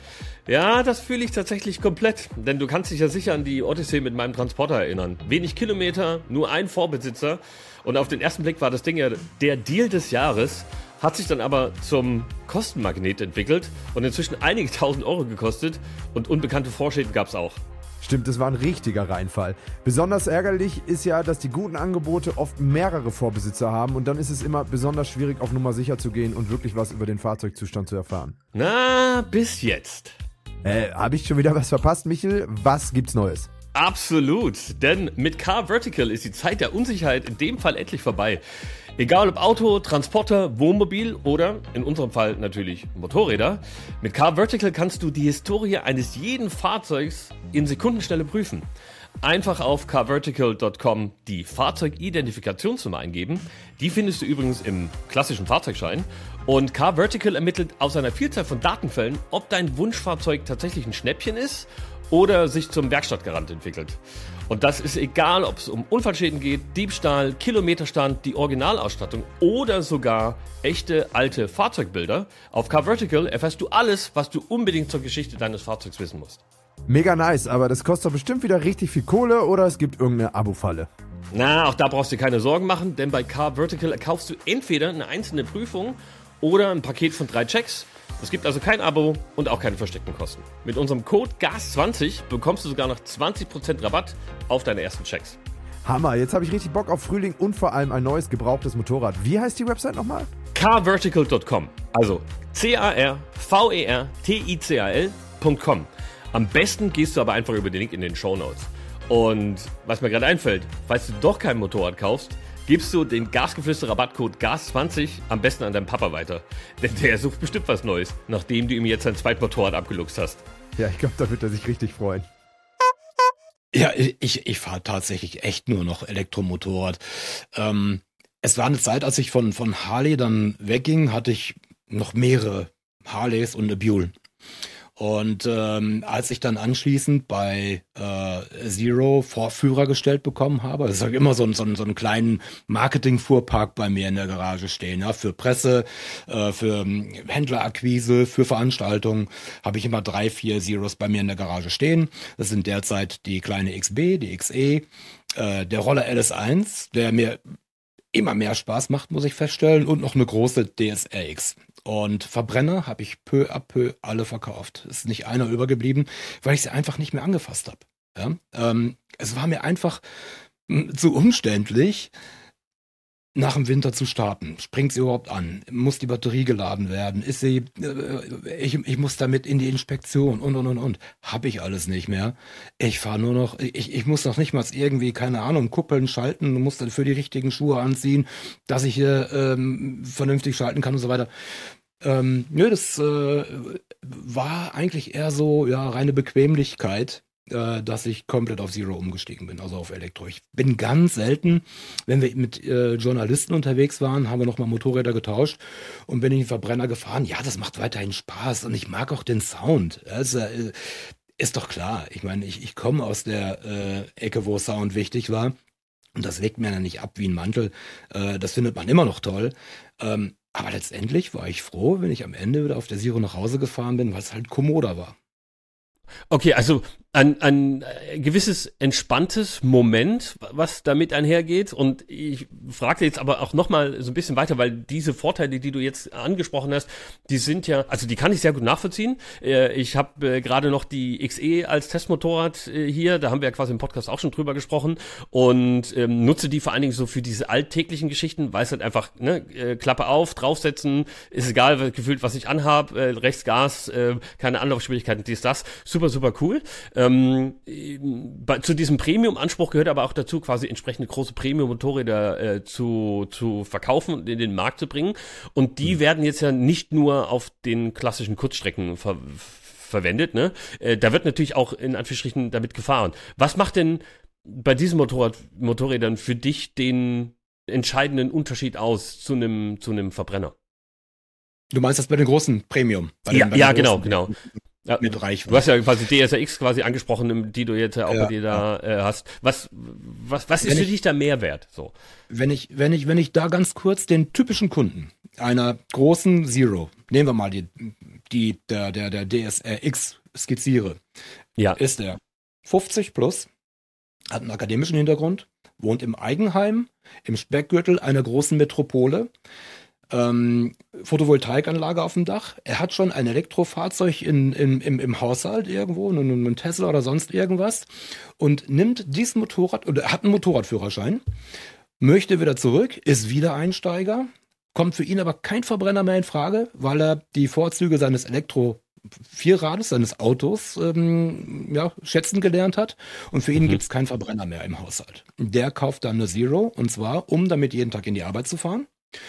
Ja, das fühle ich tatsächlich komplett, denn du kannst dich ja sicher an die Odyssey mit meinem Transporter erinnern. Wenig Kilometer, nur ein Vorbesitzer und auf den ersten Blick war das Ding ja der Deal des Jahres, hat sich dann aber zum Kostenmagnet entwickelt und inzwischen einige tausend Euro gekostet und unbekannte Vorschäden gab's auch. Stimmt, es war ein richtiger Reinfall. Besonders ärgerlich ist ja, dass die guten Angebote oft mehrere Vorbesitzer haben und dann ist es immer besonders schwierig, auf Nummer sicher zu gehen und wirklich was über den Fahrzeugzustand zu erfahren. Na, bis jetzt. Habe ich schon wieder was verpasst, Michel? Was gibt's Neues? Absolut, denn mit Car Vertical ist die Zeit der Unsicherheit in dem Fall endlich vorbei. Egal ob Auto, Transporter, Wohnmobil oder in unserem Fall natürlich Motorräder, mit Car Vertical kannst du die Historie eines jeden Fahrzeugs in Sekundenschnelle prüfen. Einfach auf carvertical.com die Fahrzeugidentifikationsnummer eingeben. Die findest du übrigens im klassischen Fahrzeugschein. Und Car Vertical ermittelt aus einer Vielzahl von Datenfällen, ob dein Wunschfahrzeug tatsächlich ein Schnäppchen ist oder sich zum Werkstattgarant entwickelt. Und das ist egal, ob es um Unfallschäden geht, Diebstahl, Kilometerstand, die Originalausstattung oder sogar echte alte Fahrzeugbilder. Auf Car Vertical erfährst du alles, was du unbedingt zur Geschichte deines Fahrzeugs wissen musst. Mega nice, aber das kostet doch bestimmt wieder richtig viel Kohle oder es gibt irgendeine Abo-Falle. Na, auch da brauchst du dir keine Sorgen machen, denn bei Car Vertical kaufst du entweder eine einzelne Prüfung oder ein Paket von 3 Checks. Es gibt also kein Abo und auch keine versteckten Kosten. Mit unserem Code GAS20 bekommst du sogar noch 20% Rabatt auf deine ersten Checks. Hammer, jetzt habe ich richtig Bock auf Frühling und vor allem ein neues gebrauchtes Motorrad. Wie heißt die Website nochmal? carvertical.com, also carvertical.com. Am besten gehst du aber einfach über den Link in den Shownotes. Und was mir gerade einfällt, falls du doch kein Motorrad kaufst, gibst du den Gasgeflüster-Rabattcode GAS20 am besten an deinen Papa weiter. Denn der sucht bestimmt was Neues, nachdem du ihm jetzt sein Zweitmotorrad abgeluchst hast. Ja, ich glaube, da wird er sich richtig freuen. Ja, ich fahre tatsächlich echt nur noch Elektromotorrad. Es war eine Zeit, als ich von Harley dann wegging, hatte ich noch mehrere Harleys und eine Buell. Und als ich dann anschließend bei Zero Vorführer gestellt bekommen habe, das ist immer so einen kleinen Marketing-Fuhrpark bei mir in der Garage stehen, ja, für Presse, für Händlerakquise, für Veranstaltungen, habe ich immer 3, 4 Zeros bei mir in der Garage stehen. Das sind derzeit die kleine XB, die XE, der Roller LS1, der mir immer mehr Spaß macht, muss ich feststellen, und noch eine große DSRX. Und Verbrenner habe ich peu à peu alle verkauft. Ist nicht einer übergeblieben, weil ich sie einfach nicht mehr angefasst habe. Ja? Es war mir einfach zu umständlich, nach dem Winter zu starten. Springt sie überhaupt an? Muss die Batterie geladen werden? Ist sie, ich muss damit in die Inspektion und. Hab ich alles nicht mehr. Ich fahre nur noch, ich muss noch nicht mal irgendwie, keine Ahnung, Kuppeln schalten, muss dann für die richtigen Schuhe anziehen, dass ich hier vernünftig schalten kann und so weiter. Das war eigentlich eher so, ja, reine Bequemlichkeit, dass ich komplett auf Zero umgestiegen bin, also auf Elektro. Ich bin ganz selten, wenn wir mit Journalisten unterwegs waren, haben wir nochmal Motorräder getauscht und bin in den Verbrenner gefahren. Ja, das macht weiterhin Spaß und ich mag auch den Sound. Das ist doch klar. Ich meine, ich komme aus der Ecke, wo Sound wichtig war und das legt mir dann nicht ab wie ein Mantel. Das findet man immer noch toll. Aber letztendlich war ich froh, wenn ich am Ende wieder auf der Zero nach Hause gefahren bin, weil es halt kommoder war. Okay, also ein gewisses entspanntes Moment, was damit einhergeht. Und ich frage jetzt aber auch nochmal so ein bisschen weiter, weil diese Vorteile, die du jetzt angesprochen hast, die sind ja, also die kann ich sehr gut nachvollziehen. Ich habe gerade noch die XE als Testmotorrad hier, da haben wir ja quasi im Podcast auch schon drüber gesprochen und nutze die vor allen Dingen so für diese alltäglichen Geschichten, weil es halt einfach, ne, Klappe auf, draufsetzen, ist egal, gefühlt, was ich anhab, rechts Gas, keine Anlaufschwierigkeiten, dies, das, super, super cool. Zu diesem Premium-Anspruch gehört aber auch dazu, quasi entsprechende große Premium-Motorräder zu verkaufen und in den Markt zu bringen. Und die werden jetzt ja nicht nur auf den klassischen Kurzstrecken verwendet, ne? Da wird natürlich auch in Anführungsstrichen damit gefahren. Was macht denn bei diesen Motorrädern für dich den entscheidenden Unterschied aus zu einem Verbrenner? Du meinst das bei den großen Premium? Ja, genau. Ja, mit Reichweite. Du hast ja quasi DSRX quasi angesprochen, die du jetzt ja auch bei dir da hast. Was ist für dich der Mehrwert? So. Wenn ich da ganz kurz den typischen Kunden einer großen Zero, nehmen wir mal der DSRX skizziere, ist der 50 plus, hat einen akademischen Hintergrund, wohnt im Eigenheim, im Speckgürtel einer großen Metropole, Photovoltaikanlage auf dem Dach. Er hat schon ein Elektrofahrzeug im Haushalt irgendwo, einen Tesla oder sonst irgendwas, und nimmt dieses Motorrad, oder hat einen Motorradführerschein, möchte wieder zurück, ist Wiedereinsteiger, kommt für ihn aber kein Verbrenner mehr in Frage, weil er die Vorzüge seines Elektro-Vierrades, seines Autos schätzen gelernt hat, und für ihn gibt es keinen Verbrenner mehr im Haushalt. Der kauft dann eine Zero, und zwar, um damit jeden Tag in die Arbeit zu fahren,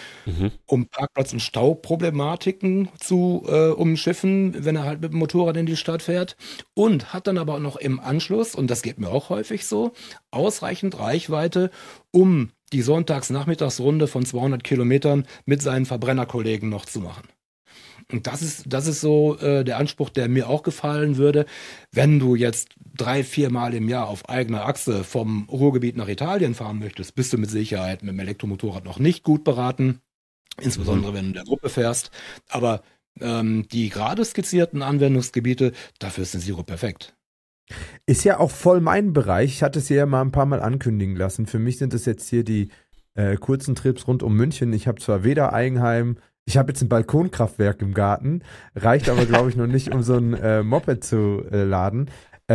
um Parkplatz- und Stauproblematiken zu umschiffen, wenn er halt mit dem Motorrad in die Stadt fährt, und hat dann aber auch noch im Anschluss, und das geht mir auch häufig so, ausreichend Reichweite, um die Sonntags-Nachmittagsrunde von 200 Kilometern mit seinen Verbrennerkollegen noch zu machen. Und das ist so der Anspruch, der mir auch gefallen würde. Wenn du jetzt 3-4 Mal im Jahr auf eigener Achse vom Ruhrgebiet nach Italien fahren möchtest, bist du mit Sicherheit mit dem Elektromotorrad noch nicht gut beraten, insbesondere wenn du in der Gruppe fährst. Aber die gerade skizzierten Anwendungsgebiete, dafür ist ein Zero perfekt. Ist ja auch voll mein Bereich. Ich hatte es ja mal ein paar Mal ankündigen lassen. Für mich sind es jetzt hier die kurzen Trips rund um München. Ich habe zwar weder Eigenheim, ich habe jetzt ein Balkonkraftwerk im Garten, reicht aber, glaube ich, noch nicht, um so ein Moped zu laden.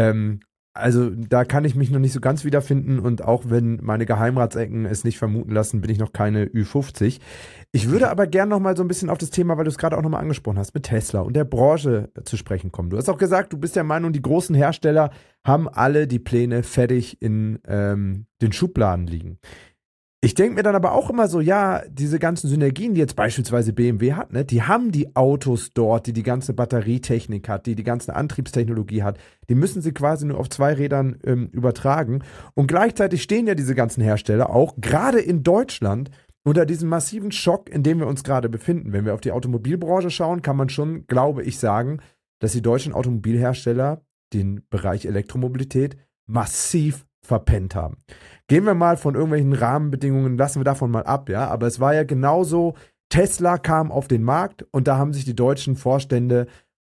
Also da kann ich mich noch nicht so ganz wiederfinden, und auch wenn meine Geheimratsecken es nicht vermuten lassen, bin ich noch keine Ü50. Ich würde aber gern noch mal so ein bisschen auf das Thema, weil du es gerade auch noch mal angesprochen hast, mit Tesla und der Branche zu sprechen kommen. Du hast auch gesagt, du bist der Meinung, die großen Hersteller haben alle die Pläne fertig in den Schubladen liegen. Ich denke mir dann aber auch immer so, ja, diese ganzen Synergien, die jetzt beispielsweise BMW hat, ne, die haben die Autos dort, die ganze Batterietechnik hat, die ganze Antriebstechnologie hat, die müssen sie quasi nur auf 2 Rädern übertragen. Und gleichzeitig stehen ja diese ganzen Hersteller auch, gerade in Deutschland, unter diesem massiven Schock, in dem wir uns gerade befinden. Wenn wir auf die Automobilbranche schauen, kann man schon, glaube ich, sagen, dass die deutschen Automobilhersteller den Bereich Elektromobilität massiv verpennt haben. Gehen wir mal von irgendwelchen Rahmenbedingungen, lassen wir davon mal ab, ja, aber es war ja genauso, Tesla kam auf den Markt und da haben sich die deutschen Vorstände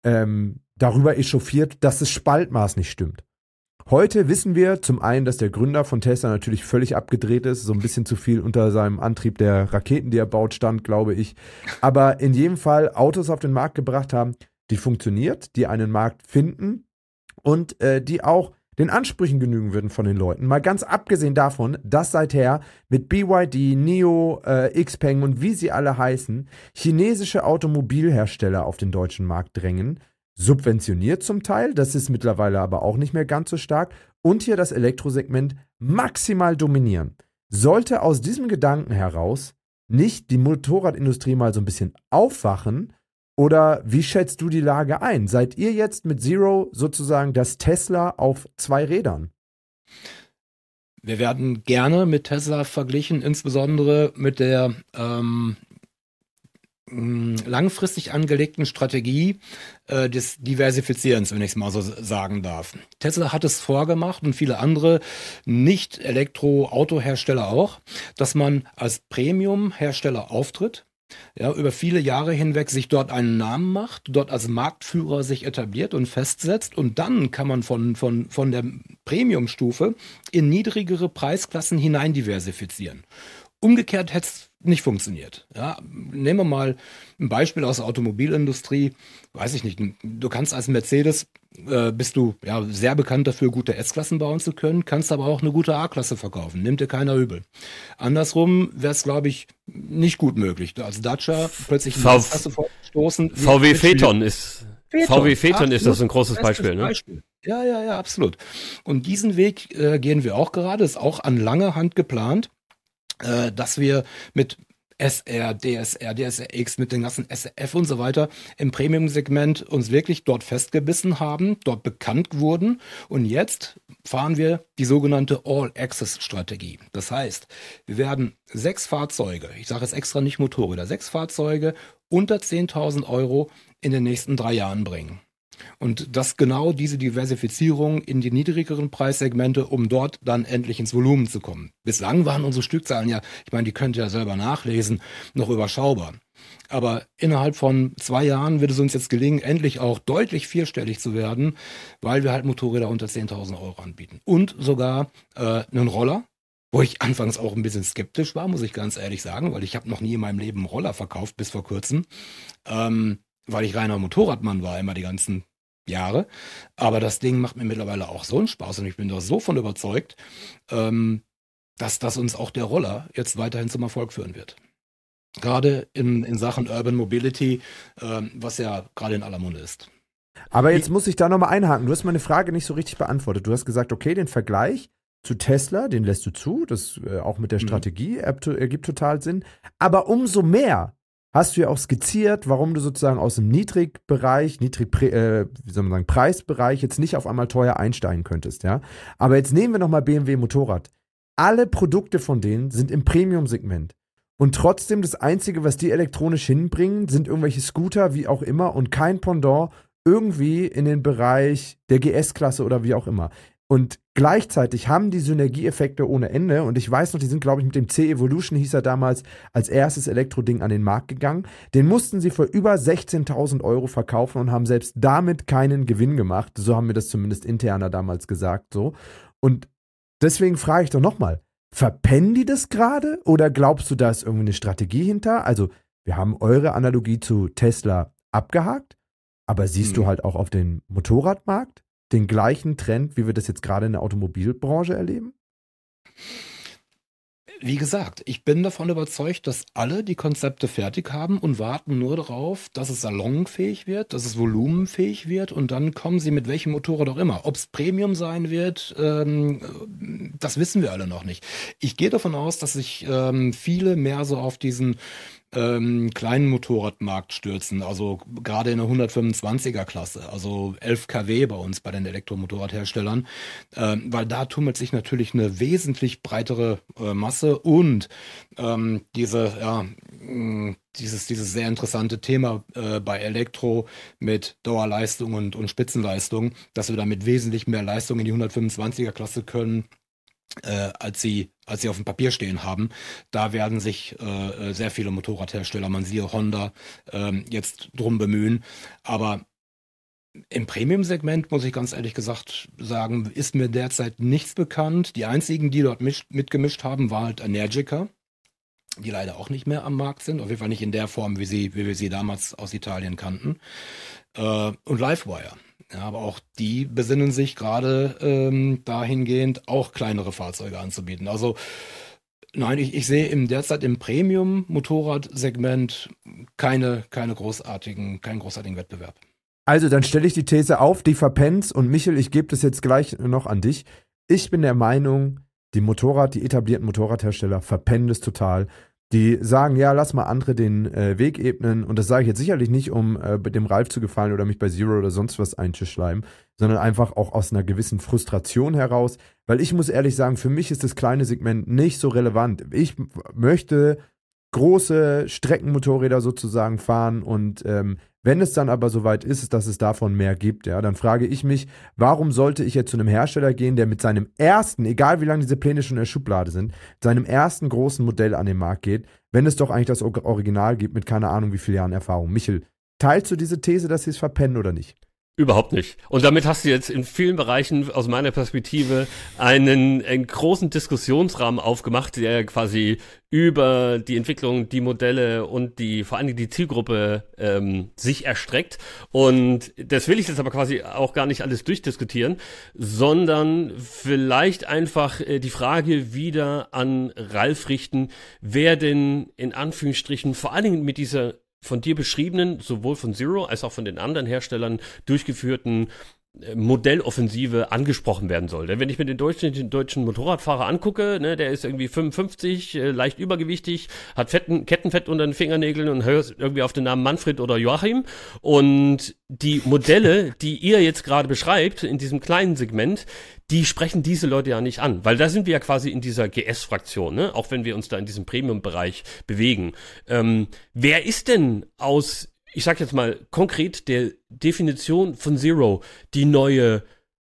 darüber echauffiert, dass das Spaltmaß nicht stimmt. Heute wissen wir zum einen, dass der Gründer von Tesla natürlich völlig abgedreht ist, so ein bisschen zu viel unter seinem Antrieb der Raketen, die er baut, stand, glaube ich, aber in jedem Fall Autos auf den Markt gebracht haben, die funktioniert, die einen Markt finden und die auch den Ansprüchen genügen würden von den Leuten. Mal ganz abgesehen davon, dass seither mit BYD, NIO, XPeng und wie sie alle heißen, chinesische Automobilhersteller auf den deutschen Markt drängen, subventioniert zum Teil, das ist mittlerweile aber auch nicht mehr ganz so stark, und hier das Elektrosegment maximal dominieren. Sollte aus diesem Gedanken heraus nicht die Motorradindustrie mal so ein bisschen aufwachen? Oder wie schätzt du die Lage ein? Seid ihr jetzt mit Zero sozusagen das Tesla auf 2 Rädern? Wir werden gerne mit Tesla verglichen, insbesondere mit der langfristig angelegten Strategie des Diversifizierens, wenn ich es mal so sagen darf. Tesla hat es vorgemacht und viele andere Nicht-Elektro-Autohersteller auch, dass man als Premium-Hersteller auftritt, ja, über viele Jahre hinweg sich dort einen Namen macht, dort als Marktführer sich etabliert und festsetzt, und dann kann man von der Premium-Stufe in niedrigere Preisklassen hinein diversifizieren. Umgekehrt hätte es nicht funktioniert. Ja, nehmen wir mal ein Beispiel aus der Automobilindustrie. Weiß ich nicht, du kannst als Mercedes, bist du ja sehr bekannt dafür, gute S-Klassen bauen zu können, kannst aber auch eine gute A-Klasse verkaufen. Nimmt dir keiner übel. Andersrum wäre es, glaube ich, nicht gut möglich. Als Dacia plötzlich eine S-Klasse vorstoßen. VW Phaeton ist das ein großes Beispiel, ne? Ja, absolut. Und diesen Weg gehen wir auch gerade, ist auch an langer Hand geplant, dass wir mit SR, DSR, DSRX, mit den ganzen SF und so weiter im Premium-Segment uns wirklich dort festgebissen haben, dort bekannt wurden, und jetzt fahren wir die sogenannte All-Access-Strategie. Das heißt, wir werden 6 Fahrzeuge, ich sage jetzt extra nicht Motorräder, 6 Fahrzeuge unter 10.000 € in den nächsten 3 Jahren bringen. Und das genau diese Diversifizierung in die niedrigeren Preissegmente, um dort dann endlich ins Volumen zu kommen. Bislang waren unsere Stückzahlen ja, ich meine, die könnt ihr ja selber nachlesen, noch überschaubar. Aber innerhalb von 2 Jahren wird es uns jetzt gelingen, endlich auch deutlich vierstellig zu werden, weil wir halt Motorräder unter 10.000 Euro anbieten. Und sogar einen Roller, wo ich anfangs auch ein bisschen skeptisch war, muss ich ganz ehrlich sagen, weil ich habe noch nie in meinem Leben einen Roller verkauft, bis vor kurzem. Weil ich reiner Motorradmann war, immer die ganzen Jahre. Aber das Ding macht mir mittlerweile auch so einen Spaß und ich bin da so von überzeugt, dass das uns auch der Roller jetzt weiterhin zum Erfolg führen wird. Gerade in Sachen Urban Mobility, was ja gerade in aller Munde ist. Aber jetzt muss ich da nochmal einhaken. Du hast meine Frage nicht so richtig beantwortet. Du hast gesagt, okay, den Vergleich zu Tesla, den lässt du zu. Das auch mit der Strategie ergibt total Sinn. Aber umso mehr hast du ja auch skizziert, warum du sozusagen aus dem Niedrigbereich, Preisbereich jetzt nicht auf einmal teuer einsteigen könntest, ja. Aber jetzt nehmen wir nochmal BMW Motorrad. Alle Produkte von denen sind im Premium-Segment. Und trotzdem das Einzige, was die elektronisch hinbringen, sind irgendwelche Scooter, wie auch immer, und kein Pendant irgendwie in den Bereich der GS-Klasse oder wie auch immer. Und gleichzeitig haben die Synergieeffekte ohne Ende. Und ich weiß noch, die sind, glaube ich, mit dem C-Evolution, hieß er damals, als erstes Elektroding an den Markt gegangen. Den mussten sie für über 16.000 Euro verkaufen und haben selbst damit keinen Gewinn gemacht. So haben mir das zumindest interner damals gesagt. So. Und deswegen frage ich doch nochmal, verpennen die das gerade? Oder glaubst du, da ist irgendwie eine Strategie hinter? Also, wir haben eure Analogie zu Tesla abgehakt, aber siehst du halt auch auf den Motorradmarkt den gleichen Trend, wie wir das jetzt gerade in der Automobilbranche erleben? Wie gesagt, ich bin davon überzeugt, dass alle die Konzepte fertig haben und warten nur darauf, dass es salonfähig wird, dass es volumenfähig wird und dann kommen sie mit welchem Motorrad auch immer. Ob es Premium sein wird, das wissen wir alle noch nicht. Ich gehe davon aus, dass sich viele mehr so auf diesen kleinen Motorradmarkt stürzen, also gerade in der 125er Klasse, also 11 kW bei uns bei den Elektromotorradherstellern, weil da tummelt sich natürlich eine wesentlich breitere Masse und dieses sehr interessante Thema bei Elektro mit Dauerleistung und Spitzenleistung, dass wir damit wesentlich mehr Leistung in die 125er Klasse können, als sie auf dem Papier stehen haben. Da werden sich sehr viele Motorradhersteller, man siehe Honda, jetzt drum bemühen. Aber im Premium-Segment, muss ich ganz ehrlich gesagt sagen, ist mir derzeit nichts bekannt. Die einzigen, die dort mitgemischt haben, war halt Energica, die leider auch nicht mehr am Markt sind. Auf jeden Fall nicht in der Form, wie wir sie damals aus Italien kannten. Und Livewire. Ja, aber auch die besinnen sich gerade dahingehend, auch kleinere Fahrzeuge anzubieten. Also nein, ich sehe derzeit im Premium-Motorrad-Segment keinen großartigen Wettbewerb. Also dann stelle ich die These auf, die verpennt's, und Michel, ich gebe das jetzt gleich noch an dich. Ich bin der Meinung, die etablierten Motorradhersteller verpennen das total. Die sagen, ja, lass mal andere den Weg ebnen. Und das sage ich jetzt sicherlich nicht, um dem Ralf zu gefallen oder mich bei Zero oder sonst was einzuschleimen, sondern einfach auch aus einer gewissen Frustration heraus. Weil ich muss ehrlich sagen, für mich ist das kleine Segment nicht so relevant. Ich möchte große Streckenmotorräder sozusagen fahren und wenn es dann aber soweit ist, dass es davon mehr gibt, ja, dann frage ich mich, warum sollte ich jetzt zu einem Hersteller gehen, der mit seinem ersten, egal wie lange diese Pläne schon in der Schublade sind, seinem ersten großen Modell an den Markt geht, wenn es doch eigentlich das Original gibt mit keine Ahnung wie vielen Jahren Erfahrung. Michel, teilst du diese These, dass sie es verpennen oder nicht? Überhaupt nicht. Und damit hast du jetzt in vielen Bereichen aus meiner Perspektive einen großen Diskussionsrahmen aufgemacht, der quasi über die Entwicklung, die Modelle und vor allen Dingen die Zielgruppe sich erstreckt. Und das will ich jetzt aber quasi auch gar nicht alles durchdiskutieren, sondern vielleicht einfach die Frage wieder an Ralf richten, wer denn in Anführungsstrichen vor allen Dingen mit dieser von dir beschriebenen, sowohl von Zero als auch von den anderen Herstellern durchgeführten Modelloffensive angesprochen werden soll. Denn wenn ich mir den deutschen Motorradfahrer angucke, ne, der ist irgendwie 55, leicht übergewichtig, hat Kettenfett unter den Fingernägeln und hört irgendwie auf den Namen Manfred oder Joachim. Und die Modelle, die ihr jetzt gerade beschreibt, in diesem kleinen Segment, die sprechen diese Leute ja nicht an, weil da sind wir ja quasi in dieser GS-Fraktion, ne? Auch wenn wir uns da in diesem Premium-Bereich bewegen. Wer ist denn aus ich sag jetzt mal konkret, der Definition von Zero, die neue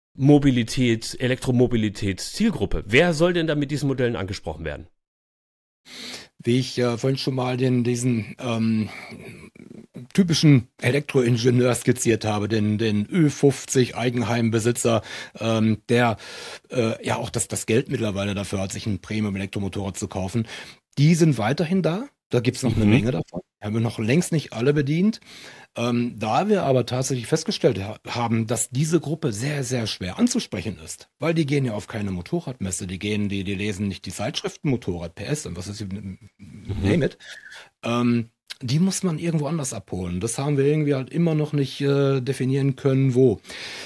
Elektromobilitätszielgruppe. Wer soll denn da mit diesen Modellen angesprochen werden? Wie ich vorhin schon mal diesen typischen Elektroingenieur skizziert habe, den Ü50 Eigenheimbesitzer, der ja auch das Geld mittlerweile dafür hat, sich ein Premium-Elektromotorrad zu kaufen. Die sind weiterhin da. Da gibt's noch eine Menge davon. Haben wir noch längst nicht alle bedient. Da wir aber tatsächlich festgestellt haben, dass diese Gruppe sehr, sehr schwer anzusprechen ist, weil die gehen ja auf keine Motorradmesse, die lesen nicht die Zeitschriften Motorrad, PS und was ist, name it. Die muss man irgendwo anders abholen. Das haben wir irgendwie halt immer noch nicht definieren können, wo.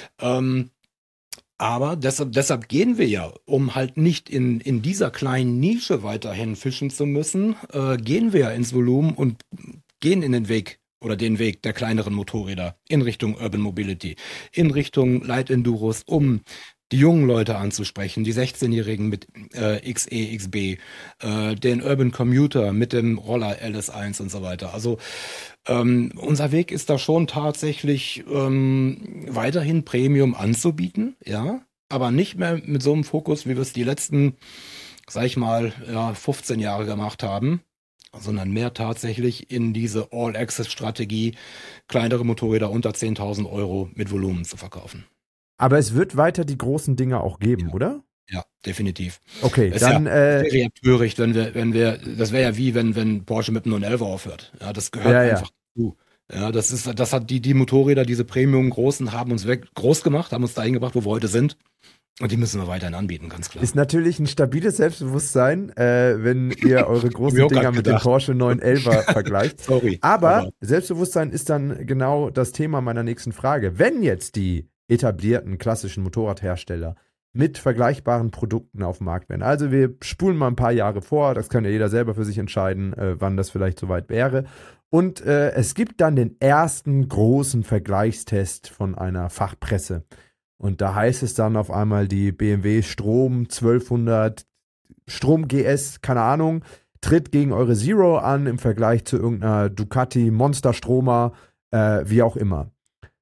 Aber deshalb gehen wir ja, um halt nicht in dieser kleinen Nische weiterhin fischen zu müssen, gehen wir ja ins Volumen und gehen in den Weg der kleineren Motorräder in Richtung Urban Mobility, in Richtung Light Enduros, um die jungen Leute anzusprechen, die 16-Jährigen mit XE, XB, den Urban Commuter mit dem Roller LS1 und so weiter. Also unser Weg ist da schon tatsächlich weiterhin Premium anzubieten, ja, aber nicht mehr mit so einem Fokus, wie wir es die letzten, sag ich mal, 15 Jahre gemacht haben, sondern mehr tatsächlich in diese All-Access-Strategie, kleinere Motorräder unter 10.000 Euro mit Volumen zu verkaufen. Aber es wird weiter die großen Dinger auch geben, oder? Ja, definitiv. Okay, das dann wäre ja töricht, wenn wir, das wäre ja wie wenn Porsche mit einem 911 aufhört. Ja, das gehört einfach dazu. Ja, das hat die Motorräder, diese Premium großen, haben uns groß gemacht, haben uns dahin gebracht, wo wir heute sind. Und die müssen wir weiterhin anbieten, ganz klar. Ist natürlich ein stabiles Selbstbewusstsein, wenn ihr eure großen Dinger mit dem Porsche 911 vergleicht. Sorry. Aber Selbstbewusstsein ist dann genau das Thema meiner nächsten Frage. Wenn jetzt die etablierten klassischen Motorradhersteller mit vergleichbaren Produkten auf dem Markt werden. Also wir spulen mal ein paar Jahre vor, das kann ja jeder selber für sich entscheiden, wann das vielleicht soweit wäre. Und es gibt dann den ersten großen Vergleichstest von einer Fachpresse. Und da heißt es dann auf einmal, die BMW Strom 1200, Strom GS, keine Ahnung, tritt gegen eure Zero an im Vergleich zu irgendeiner Ducati Monster Stromer, wie auch immer.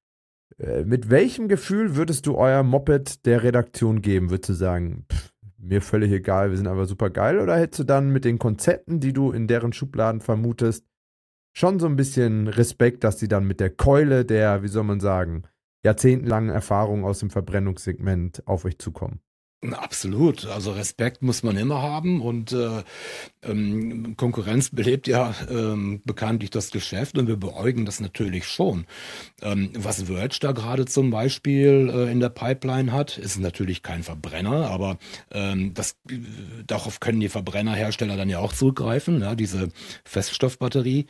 Mit welchem Gefühl würdest du euer Moped der Redaktion geben? Würdest du sagen, mir völlig egal, wir sind einfach super geil? Oder hättest du dann mit den Konzepten, die du in deren Schubladen vermutest, schon so ein bisschen Respekt, dass sie dann mit der Keule der, wie soll man sagen, jahrzehntelangen Erfahrung aus dem Verbrennungssegment auf euch zukommen? Absolut, also Respekt muss man immer haben und Konkurrenz belebt ja bekanntlich das Geschäft und wir beäugen das natürlich schon. Was Verge da gerade zum Beispiel in der Pipeline hat, ist natürlich kein Verbrenner, aber darauf können die Verbrennerhersteller dann ja auch zurückgreifen, ja, diese Feststoffbatterie.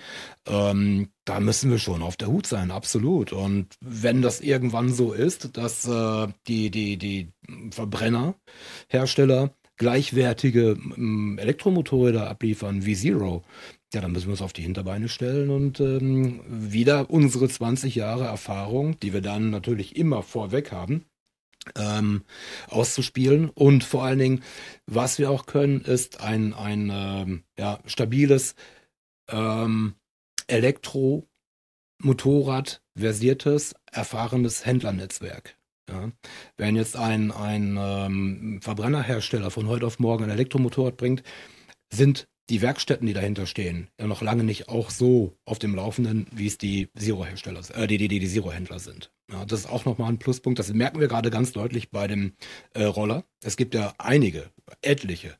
Da müssen wir schon auf der Hut sein, absolut. Und wenn das irgendwann so ist, dass die Verbrennerhersteller gleichwertige Elektromotorräder abliefern wie Zero, ja, dann müssen wir uns auf die Hinterbeine stellen und wieder unsere 20 Jahre Erfahrung, die wir dann natürlich immer vorweg haben, auszuspielen. Und vor allen Dingen, was wir auch können, ist ein stabiles Elektromotorrad versiertes, erfahrenes Händlernetzwerk. Ja. Wenn jetzt ein Verbrennerhersteller von heute auf morgen ein Elektromotorrad bringt, sind die Werkstätten, die dahinter stehen, ja noch lange nicht auch so auf dem Laufenden, wie es die Zero-Hersteller, die Zero-Händler sind. Ja, das ist auch nochmal ein Pluspunkt. Das merken wir gerade ganz deutlich bei dem Roller. Es gibt ja etliche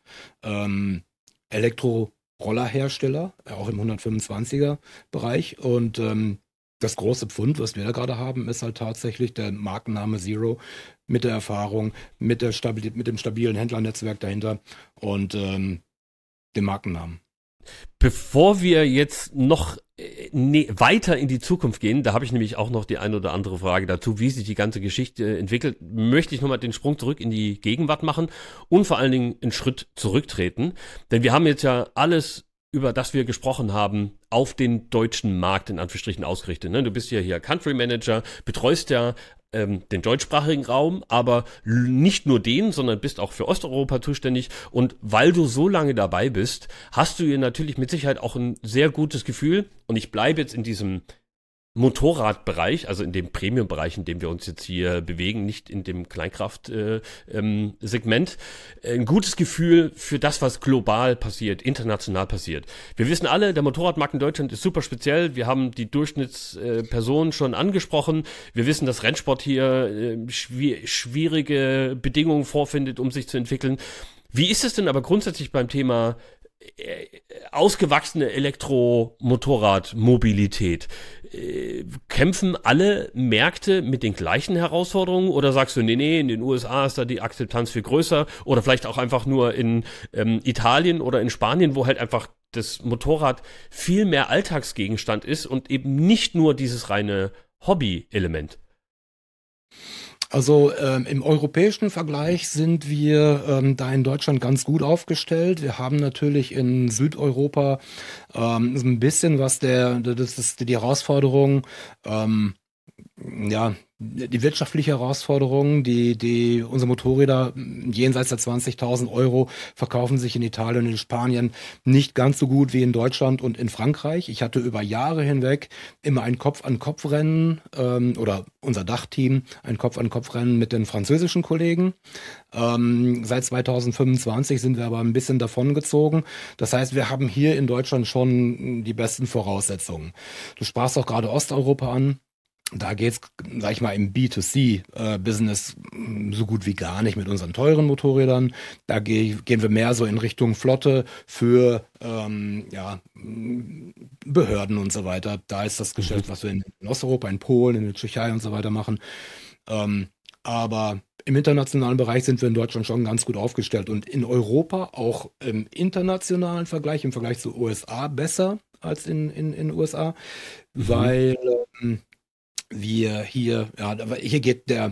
Elektrorollerhersteller, auch im 125er-Bereich. Und das große Pfund, was wir da gerade haben, ist halt tatsächlich der Markenname Zero mit der Erfahrung, mit dem stabilen Händlernetzwerk dahinter und dem Markennamen. Bevor wir jetzt noch weiter in die Zukunft gehen, da habe ich nämlich auch noch die eine oder andere Frage dazu, wie sich die ganze Geschichte entwickelt, möchte ich nochmal den Sprung zurück in die Gegenwart machen und vor allen Dingen einen Schritt zurücktreten. Denn wir haben jetzt ja alles, über das wir gesprochen haben, auf den deutschen Markt in Anführungsstrichen ausgerichtet. Ne? Du bist ja hier Country Manager, betreust ja den deutschsprachigen Raum, aber nicht nur den, sondern bist auch für Osteuropa zuständig. Und weil du so lange dabei bist, hast du hier natürlich mit Sicherheit auch ein sehr gutes Gefühl. Und ich bleibe jetzt in diesem Motorradbereich, also in dem Premium-Bereich, in dem wir uns jetzt hier bewegen, nicht in dem Kleinkraft-Segment, ein gutes Gefühl für das, was global passiert, international passiert. Wir wissen alle, der Motorradmarkt in Deutschland ist super speziell. Wir haben die Durchschnittsperson schon angesprochen. Wir wissen, dass Rennsport hier schwierige Bedingungen vorfindet, um sich zu entwickeln. Wie ist es denn aber grundsätzlich beim Thema ausgewachsene Elektromotorradmobilität? Kämpfen alle Märkte mit den gleichen Herausforderungen oder sagst du, nee, in den USA ist da die Akzeptanz viel größer oder vielleicht auch einfach nur in Italien oder in Spanien, wo halt einfach das Motorrad viel mehr Alltagsgegenstand ist und eben nicht nur dieses reine Hobby-Element? Also im europäischen Vergleich sind wir da in Deutschland ganz gut aufgestellt. Wir haben natürlich in Südeuropa so ein bisschen das ist die Herausforderung, ja, die wirtschaftliche Herausforderung, die unsere Motorräder jenseits der 20.000 Euro verkaufen sich in Italien und in Spanien nicht ganz so gut wie in Deutschland und in Frankreich. Ich hatte über Jahre hinweg immer ein Kopf-an-Kopf-Rennen oder unser Dachteam ein Kopf-an-Kopf-Rennen mit den französischen Kollegen. Seit 2025 sind wir aber ein bisschen davongezogen. Das heißt, wir haben hier in Deutschland schon die besten Voraussetzungen. Du sprachst auch gerade Osteuropa an. Da geht's, sag ich mal, im B2C-Business so gut wie gar nicht mit unseren teuren Motorrädern. Da gehen wir mehr so in Richtung Flotte für Behörden und so weiter. Da ist das Geschäft, was wir in Osteuropa, in Polen, in der Tschechei und so weiter machen. Aber im internationalen Bereich sind wir in Deutschland schon ganz gut aufgestellt und in Europa auch im internationalen Vergleich, im Vergleich zu USA besser als in USA, weil wir hier geht der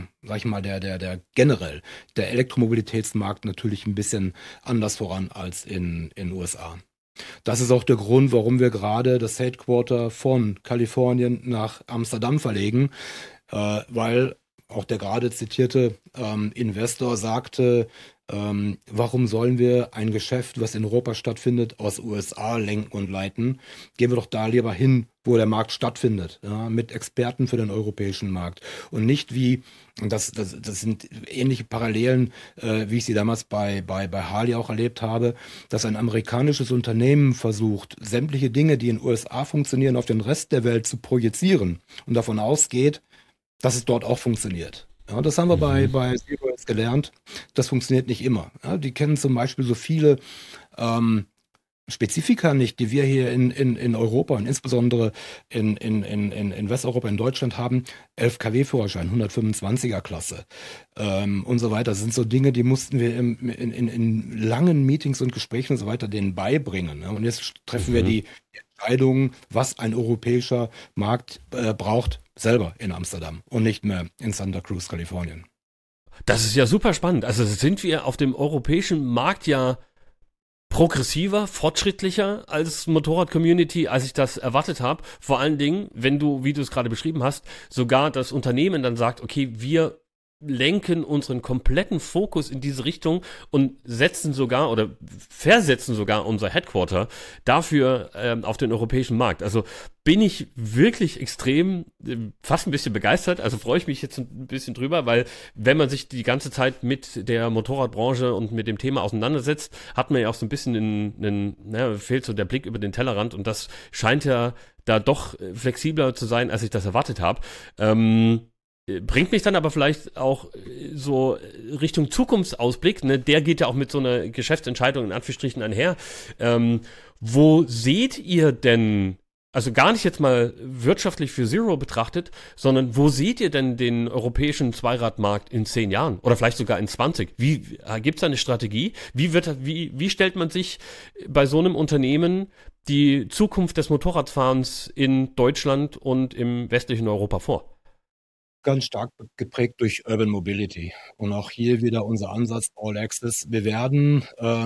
generell der Elektromobilitätsmarkt natürlich ein bisschen anders voran als in USA. Das ist auch der Grund, warum wir gerade das Headquarter von Kalifornien nach Amsterdam verlegen, weil auch der gerade zitierte Investor sagte, warum sollen wir ein Geschäft, was in Europa stattfindet, aus USA lenken und leiten? Gehen wir doch da lieber hin, wo der Markt stattfindet, ja, mit Experten für den europäischen Markt. Und nicht wie, das sind ähnliche Parallelen, wie ich sie damals bei Harley auch erlebt habe, dass ein amerikanisches Unternehmen versucht, sämtliche Dinge, die in den USA funktionieren, auf den Rest der Welt zu projizieren und davon ausgeht, dass es dort auch funktioniert. Ja, das haben wir bei Zero jetzt gelernt. Das funktioniert nicht immer. Ja, die kennen zum Beispiel so viele Spezifika nicht, die wir hier in Europa und insbesondere in Westeuropa, in Deutschland haben. 11 kW-Führerschein, 125er Klasse und so weiter. Das sind so Dinge, die mussten wir in langen Meetings und Gesprächen und so weiter denen beibringen. Ne? Und jetzt treffen wir die Entscheidung, was ein europäischer Markt braucht, selber in Amsterdam und nicht mehr in Santa Cruz, Kalifornien. Das ist ja super spannend. Also sind wir auf dem europäischen Markt ja progressiver, fortschrittlicher als Motorrad-Community, als ich das erwartet habe. Vor allen Dingen, wenn du, wie du es gerade beschrieben hast, sogar das Unternehmen dann sagt, okay, wir lenken unseren kompletten Fokus in diese Richtung und setzen sogar oder versetzen sogar unser Headquarter dafür auf den europäischen Markt. Also bin ich wirklich extrem, fast ein bisschen begeistert, also freue ich mich jetzt ein bisschen drüber, weil wenn man sich die ganze Zeit mit der Motorradbranche und mit dem Thema auseinandersetzt, hat man ja auch so ein bisschen fehlt so der Blick über den Tellerrand und das scheint ja da doch flexibler zu sein, als ich das erwartet habe. Bringt mich dann aber vielleicht auch so Richtung Zukunftsausblick, ne? Der geht ja auch mit so einer Geschäftsentscheidung in Anführungsstrichen einher. Wo seht ihr denn, also gar nicht jetzt mal wirtschaftlich für Zero betrachtet, sondern wo seht ihr denn den europäischen Zweiradmarkt in 10 Jahren oder vielleicht sogar in 20? Gibt's da eine Strategie? Wie stellt man sich bei so einem Unternehmen die Zukunft des Motorradfahrens in Deutschland und im westlichen Europa vor? Ganz stark geprägt durch Urban Mobility. Und auch hier wieder unser Ansatz All Access. Wir werden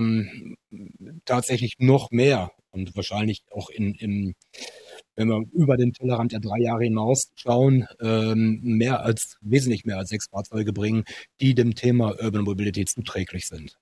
tatsächlich noch mehr und wahrscheinlich auch wenn wir über den Tellerrand der 3 Jahre hinaus schauen, wesentlich mehr als 6 Fahrzeuge bringen, die dem Thema Urban Mobility zuträglich sind.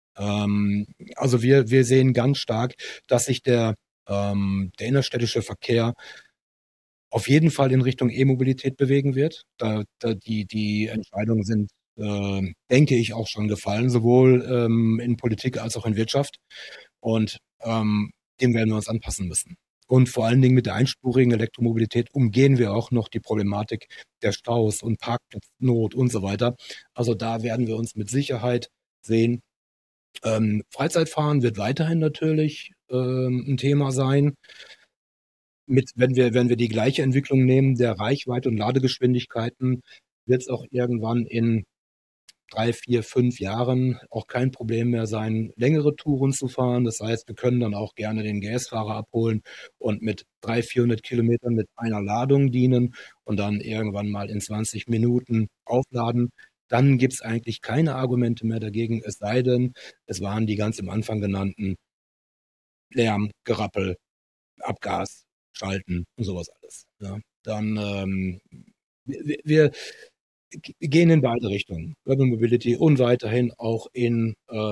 Also wir sehen ganz stark, dass sich der innerstädtische Verkehr auf jeden Fall in Richtung E-Mobilität bewegen wird. Die Entscheidungen sind, denke ich, auch schon gefallen, sowohl in Politik als auch in Wirtschaft. Und dem werden wir uns anpassen müssen. Und vor allen Dingen mit der einspurigen Elektromobilität umgehen wir auch noch die Problematik der Staus und Parkplatznot und so weiter. Also da werden wir uns mit Sicherheit sehen. Freizeitfahren wird weiterhin natürlich ein Thema sein. Wenn wir die gleiche Entwicklung nehmen, der Reichweite und Ladegeschwindigkeiten, wird es auch irgendwann in 3, 4, 5 Jahren auch kein Problem mehr sein, längere Touren zu fahren. Das heißt, wir können dann auch gerne den GS-Fahrer abholen und mit 300, 400 Kilometern mit einer Ladung dienen und dann irgendwann mal in 20 Minuten aufladen. Dann gibt es eigentlich keine Argumente mehr dagegen, es sei denn, es waren die ganz am Anfang genannten Lärm, Gerappel, Abgas, Schalten und sowas alles. Ja. Dann wir gehen in beide Richtungen. Urban Mobility und weiterhin auch in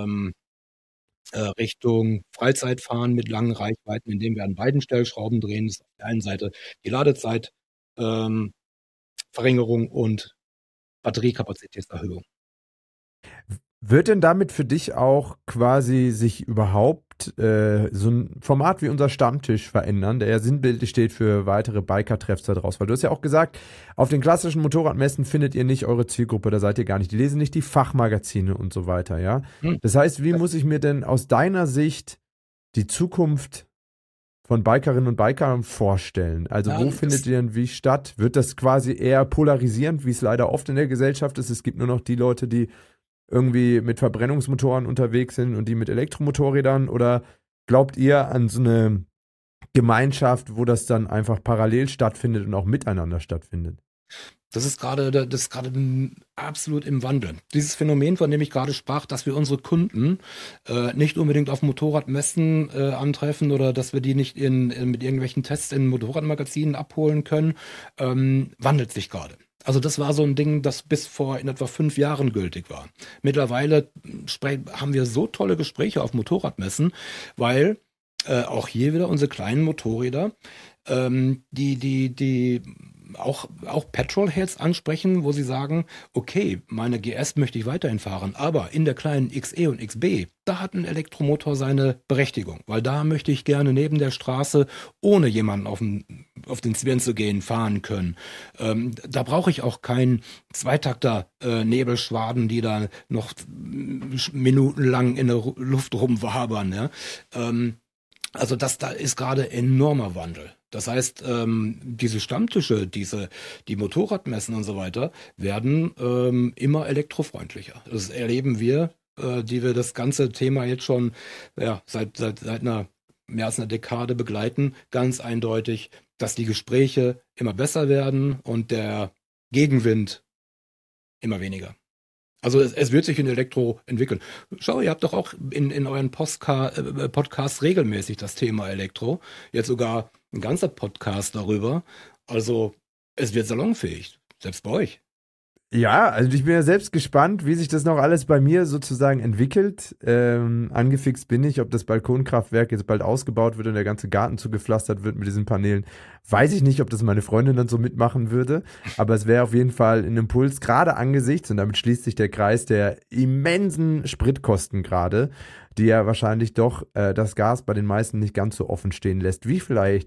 Richtung Freizeitfahren mit langen Reichweiten, indem wir an beiden Stellschrauben drehen. Das ist auf der einen Seite die Ladezeit, Verringerung und Batteriekapazitätserhöhung. Wird denn damit für dich auch quasi sich überhaupt so ein Format wie unser Stammtisch verändern, der ja sinnbildlich steht für weitere Biker-Treffs da draus? Weil du hast ja auch gesagt, auf den klassischen Motorradmessen findet ihr nicht eure Zielgruppe, da seid ihr gar nicht. Die lesen nicht die Fachmagazine und so weiter, ja? Das heißt, wie muss ich mir denn aus deiner Sicht die Zukunft von Bikerinnen und Bikern vorstellen? Also wo findet ihr denn wie statt? Wird das quasi eher polarisierend, wie es leider oft in der Gesellschaft ist? Es gibt nur noch die Leute, die irgendwie mit Verbrennungsmotoren unterwegs sind und die mit Elektromotorrädern? Oder glaubt ihr an so eine Gemeinschaft, wo das dann einfach parallel stattfindet und auch miteinander stattfindet? Das ist gerade absolut im Wandel. Dieses Phänomen, von dem ich gerade sprach, dass wir unsere Kunden nicht unbedingt auf Motorradmessen antreffen oder dass wir die nicht mit irgendwelchen Tests in Motorradmagazinen abholen können, wandelt sich gerade. Also das war so ein Ding, das bis vor in etwa 5 Jahren gültig war. Mittlerweile haben wir so tolle Gespräche auf Motorradmessen, weil auch hier wieder unsere kleinen Motorräder, die auch Petrolheads ansprechen, wo sie sagen, okay, meine GS möchte ich weiterhin fahren, aber in der kleinen XE und XB, da hat ein Elektromotor seine Berechtigung, weil da möchte ich gerne neben der Straße, ohne jemanden auf den Zwirn zu gehen, fahren können. Da brauche ich auch keinen Zweitakter Nebelschwaden, die da noch minutenlang in der Luft rumwabern. Ja? Also da ist gerade enormer Wandel. Das heißt, diese Stammtische, die Motorradmessen und so weiter, werden immer elektrofreundlicher. Das erleben wir, die wir das ganze Thema jetzt schon seit mehr als einer Dekade begleiten, ganz eindeutig, dass die Gespräche immer besser werden und der Gegenwind immer weniger. Also es wird sich in Elektro entwickeln. Schau, ihr habt doch auch in euren Podcasts regelmäßig das Thema Elektro. Jetzt sogar ein ganzer Podcast darüber. Also es wird salonfähig, selbst bei euch. Ja, also ich bin ja selbst gespannt, wie sich das noch alles bei mir sozusagen entwickelt. Angefixt bin ich, ob das Balkonkraftwerk jetzt bald ausgebaut wird und der ganze Garten zugepflastert wird mit diesen Paneelen. Weiß ich nicht, ob das meine Freundin dann so mitmachen würde, aber es wäre auf jeden Fall ein Impuls, gerade angesichts, und damit schließt sich der Kreis der immensen Spritkosten gerade, die ja wahrscheinlich doch das Gas bei den meisten nicht ganz so offen stehen lässt, wie vielleicht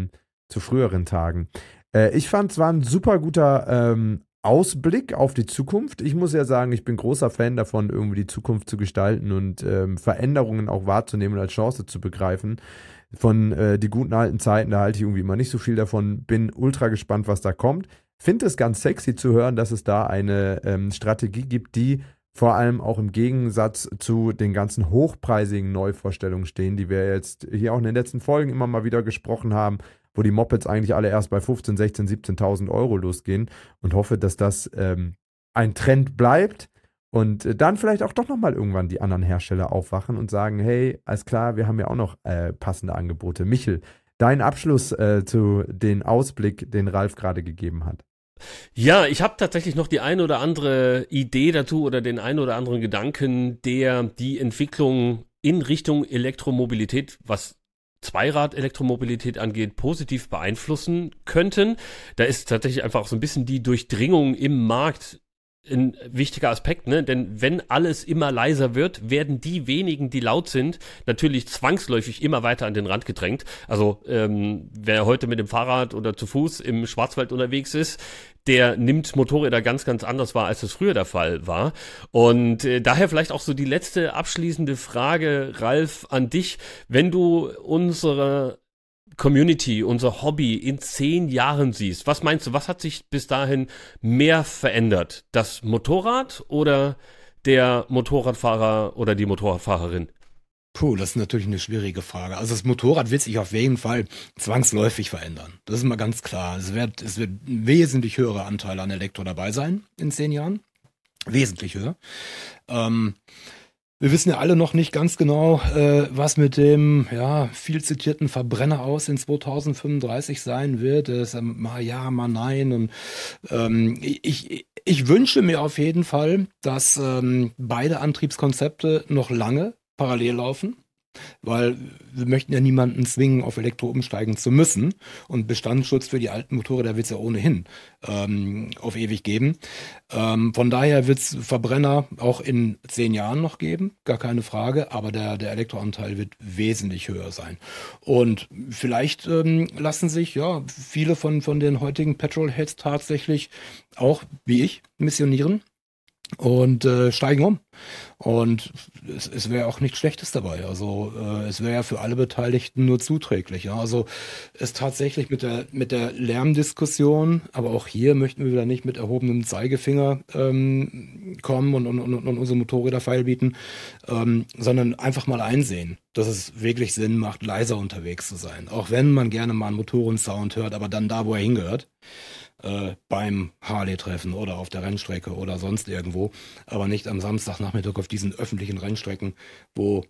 zu früheren Tagen. Ich fand, es war ein super guter Ausblick auf die Zukunft. Ich muss ja sagen, ich bin großer Fan davon, irgendwie die Zukunft zu gestalten und Veränderungen auch wahrzunehmen und als Chance zu begreifen. Von die guten alten Zeiten, da halte ich irgendwie immer nicht so viel davon. Bin ultra gespannt, was da kommt. Finde es ganz sexy zu hören, dass es da eine Strategie gibt, die vor allem auch im Gegensatz zu den ganzen hochpreisigen Neuvorstellungen stehen, die wir jetzt hier auch in den letzten Folgen immer mal wieder gesprochen haben, wo die Mopeds eigentlich alle erst bei 15, 16, 17.000 Euro losgehen, und hoffe, dass das ein Trend bleibt und dann vielleicht auch doch nochmal irgendwann die anderen Hersteller aufwachen und sagen, hey, alles klar, wir haben ja auch noch passende Angebote. Michel, dein Abschluss zu den Ausblick, den Ralf gerade gegeben hat. Ja, ich habe tatsächlich noch die eine oder andere Idee dazu oder den einen oder anderen Gedanken, der die Entwicklung in Richtung Elektromobilität, was Zweirad-Elektromobilität angeht, positiv beeinflussen könnten. Da ist tatsächlich einfach auch so ein bisschen die Durchdringung im Markt ein wichtiger Aspekt, ne? Denn wenn alles immer leiser wird, werden die wenigen, die laut sind, natürlich zwangsläufig immer weiter an den Rand gedrängt. Also wer heute mit dem Fahrrad oder zu Fuß im Schwarzwald unterwegs ist, der nimmt Motorräder ganz, ganz anders wahr, als es früher der Fall war. Und daher vielleicht auch so die letzte abschließende Frage, Ralf, an dich. Wenn du unsere Community, unser Hobby in 10 Jahren siehst, was meinst du, was hat sich bis dahin mehr verändert? Das Motorrad oder der Motorradfahrer oder die Motorradfahrerin? Puh, das ist natürlich eine schwierige Frage. Also das Motorrad wird sich auf jeden Fall zwangsläufig verändern. Das ist mal ganz klar. Es wird wesentlich höhere Anteile an Elektro dabei sein in 10 Jahren. Wesentlich höher. Wir wissen ja alle noch nicht ganz genau, was mit dem viel zitierten Verbrenner aus in 2035 sein wird. Das ist mal ja, mal nein. Und ich wünsche mir auf jeden Fall, dass beide Antriebskonzepte noch lange parallel laufen, weil wir möchten ja niemanden zwingen, auf Elektro umsteigen zu müssen. Und Bestandsschutz für die alten Motorräder wird es ja ohnehin auf ewig geben. Von daher wird es Verbrenner auch in 10 Jahren noch geben, gar keine Frage, aber der Elektroanteil wird wesentlich höher sein. Und vielleicht lassen sich viele von den heutigen Petrolheads tatsächlich auch, wie ich, missionieren und steigen um. Und es wäre auch nichts Schlechtes dabei. Also es wäre ja für alle Beteiligten nur zuträglich. Ja? Also es tatsächlich mit der Lärmdiskussion, aber auch hier möchten wir wieder nicht mit erhobenem Zeigefinger kommen und unsere Motorräder feilbieten, sondern einfach mal einsehen, dass es wirklich Sinn macht, leiser unterwegs zu sein. Auch wenn man gerne mal einen Motorensound hört, aber dann da, wo er hingehört. Beim Harley-Treffen oder auf der Rennstrecke oder sonst irgendwo, aber nicht am Samstagnachmittag auf diesen öffentlichen Rennstrecken, wo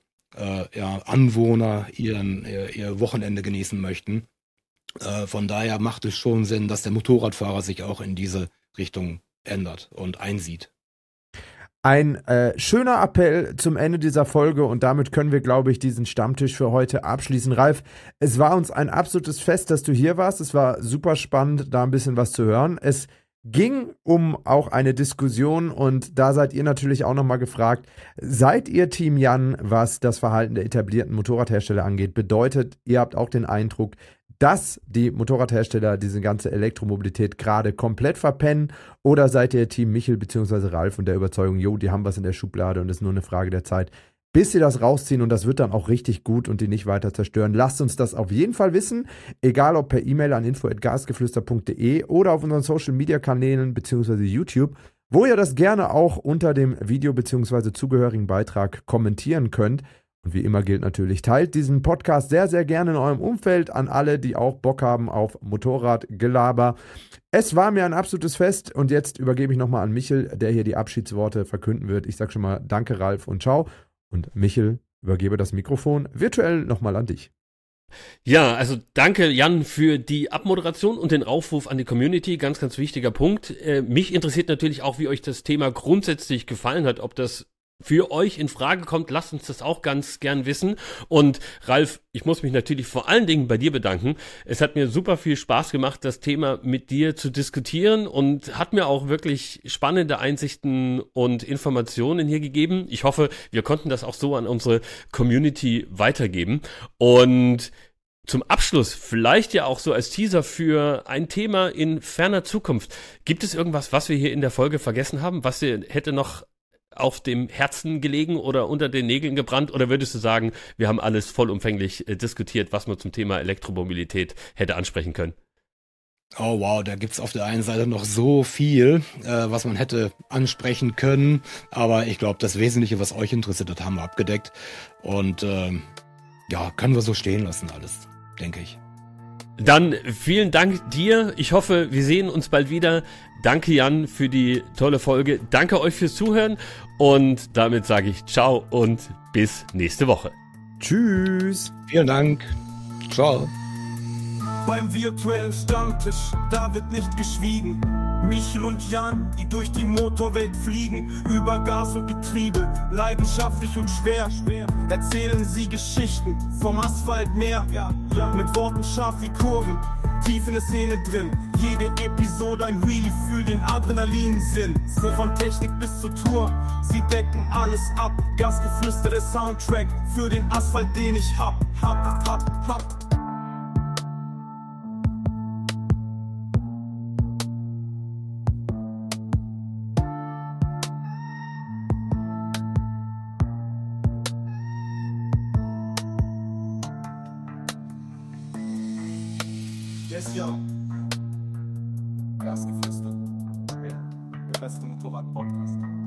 Anwohner ihr Wochenende genießen möchten. Von daher macht es schon Sinn, dass der Motorradfahrer sich auch in diese Richtung ändert und einsieht. Ein schöner Appell zum Ende dieser Folge und damit können wir, glaube ich, diesen Stammtisch für heute abschließen. Ralf, es war uns ein absolutes Fest, dass du hier warst. Es war super spannend, da ein bisschen was zu hören. Es ging um auch eine Diskussion und da seid ihr natürlich auch nochmal gefragt. Seid ihr Team Jan, was das Verhalten der etablierten Motorradhersteller angeht? Bedeutet, ihr habt auch den Eindruck, dass die Motorradhersteller diese ganze Elektromobilität gerade komplett verpennen? Oder seid ihr Team Michel bzw. Ralf und der Überzeugung, die haben was in der Schublade und es ist nur eine Frage der Zeit, bis sie das rausziehen und das wird dann auch richtig gut und die nicht weiter zerstören? Lasst uns das auf jeden Fall wissen, egal ob per E-Mail an info@gasgeflüster.de oder auf unseren Social-Media-Kanälen bzw. YouTube, wo ihr das gerne auch unter dem Video bzw. zugehörigen Beitrag kommentieren könnt. Und wie immer gilt natürlich, teilt diesen Podcast sehr, sehr gerne in eurem Umfeld an alle, die auch Bock haben auf Motorradgelaber. Es war mir ein absolutes Fest und jetzt übergebe ich nochmal an Michel, der hier die Abschiedsworte verkünden wird. Ich sage schon mal danke, Ralf, und ciao. Und Michel, übergebe das Mikrofon virtuell nochmal an dich. Ja, also danke Jan für die Abmoderation und den Aufruf an die Community, ganz, ganz wichtiger Punkt. Mich interessiert natürlich auch, wie euch das Thema grundsätzlich gefallen hat, ob das für euch in Frage kommt, lasst uns das auch ganz gern wissen. Und Ralf, ich muss mich natürlich vor allen Dingen bei dir bedanken. Es hat mir super viel Spaß gemacht, das Thema mit dir zu diskutieren und hat mir auch wirklich spannende Einsichten und Informationen hier gegeben. Ich hoffe, wir konnten das auch so an unsere Community weitergeben. Und zum Abschluss, vielleicht ja auch so als Teaser für ein Thema in ferner Zukunft. Gibt es irgendwas, was wir hier in der Folge vergessen haben, was ihr hätte noch auf dem Herzen gelegen oder unter den Nägeln gebrannt? Oder würdest du sagen, wir haben alles vollumfänglich diskutiert, was man zum Thema Elektromobilität hätte ansprechen können? Oh wow, da gibt's auf der einen Seite noch so viel, was man hätte ansprechen können. Aber ich glaube, das Wesentliche, was euch interessiert hat, haben wir abgedeckt. Und können wir so stehen lassen alles, denke ich. Dann vielen Dank dir. Ich hoffe, wir sehen uns bald wieder. Danke Jan für die tolle Folge. Danke euch fürs Zuhören. Und damit sage ich ciao und bis nächste Woche. Tschüss. Vielen Dank. Ciao. Beim virtuellen Stammtisch, da wird nicht geschwiegen. Michel und Jan, die durch die Motorwelt fliegen, über Gas und Getriebe, leidenschaftlich und schwer, erzählen sie Geschichten vom Asphaltmeer, mit Worten scharf wie Kurven, tief in der Szene drin. Jede Episode ein Wheelie für den Adrenalinsinn. Von Technik bis zur Tour, sie decken alles ab. Gasgeflüster, der Soundtrack für den Asphalt, den ich hab. Yes, yo. Gasgeflüster. Der beste Motorrad-Podcast.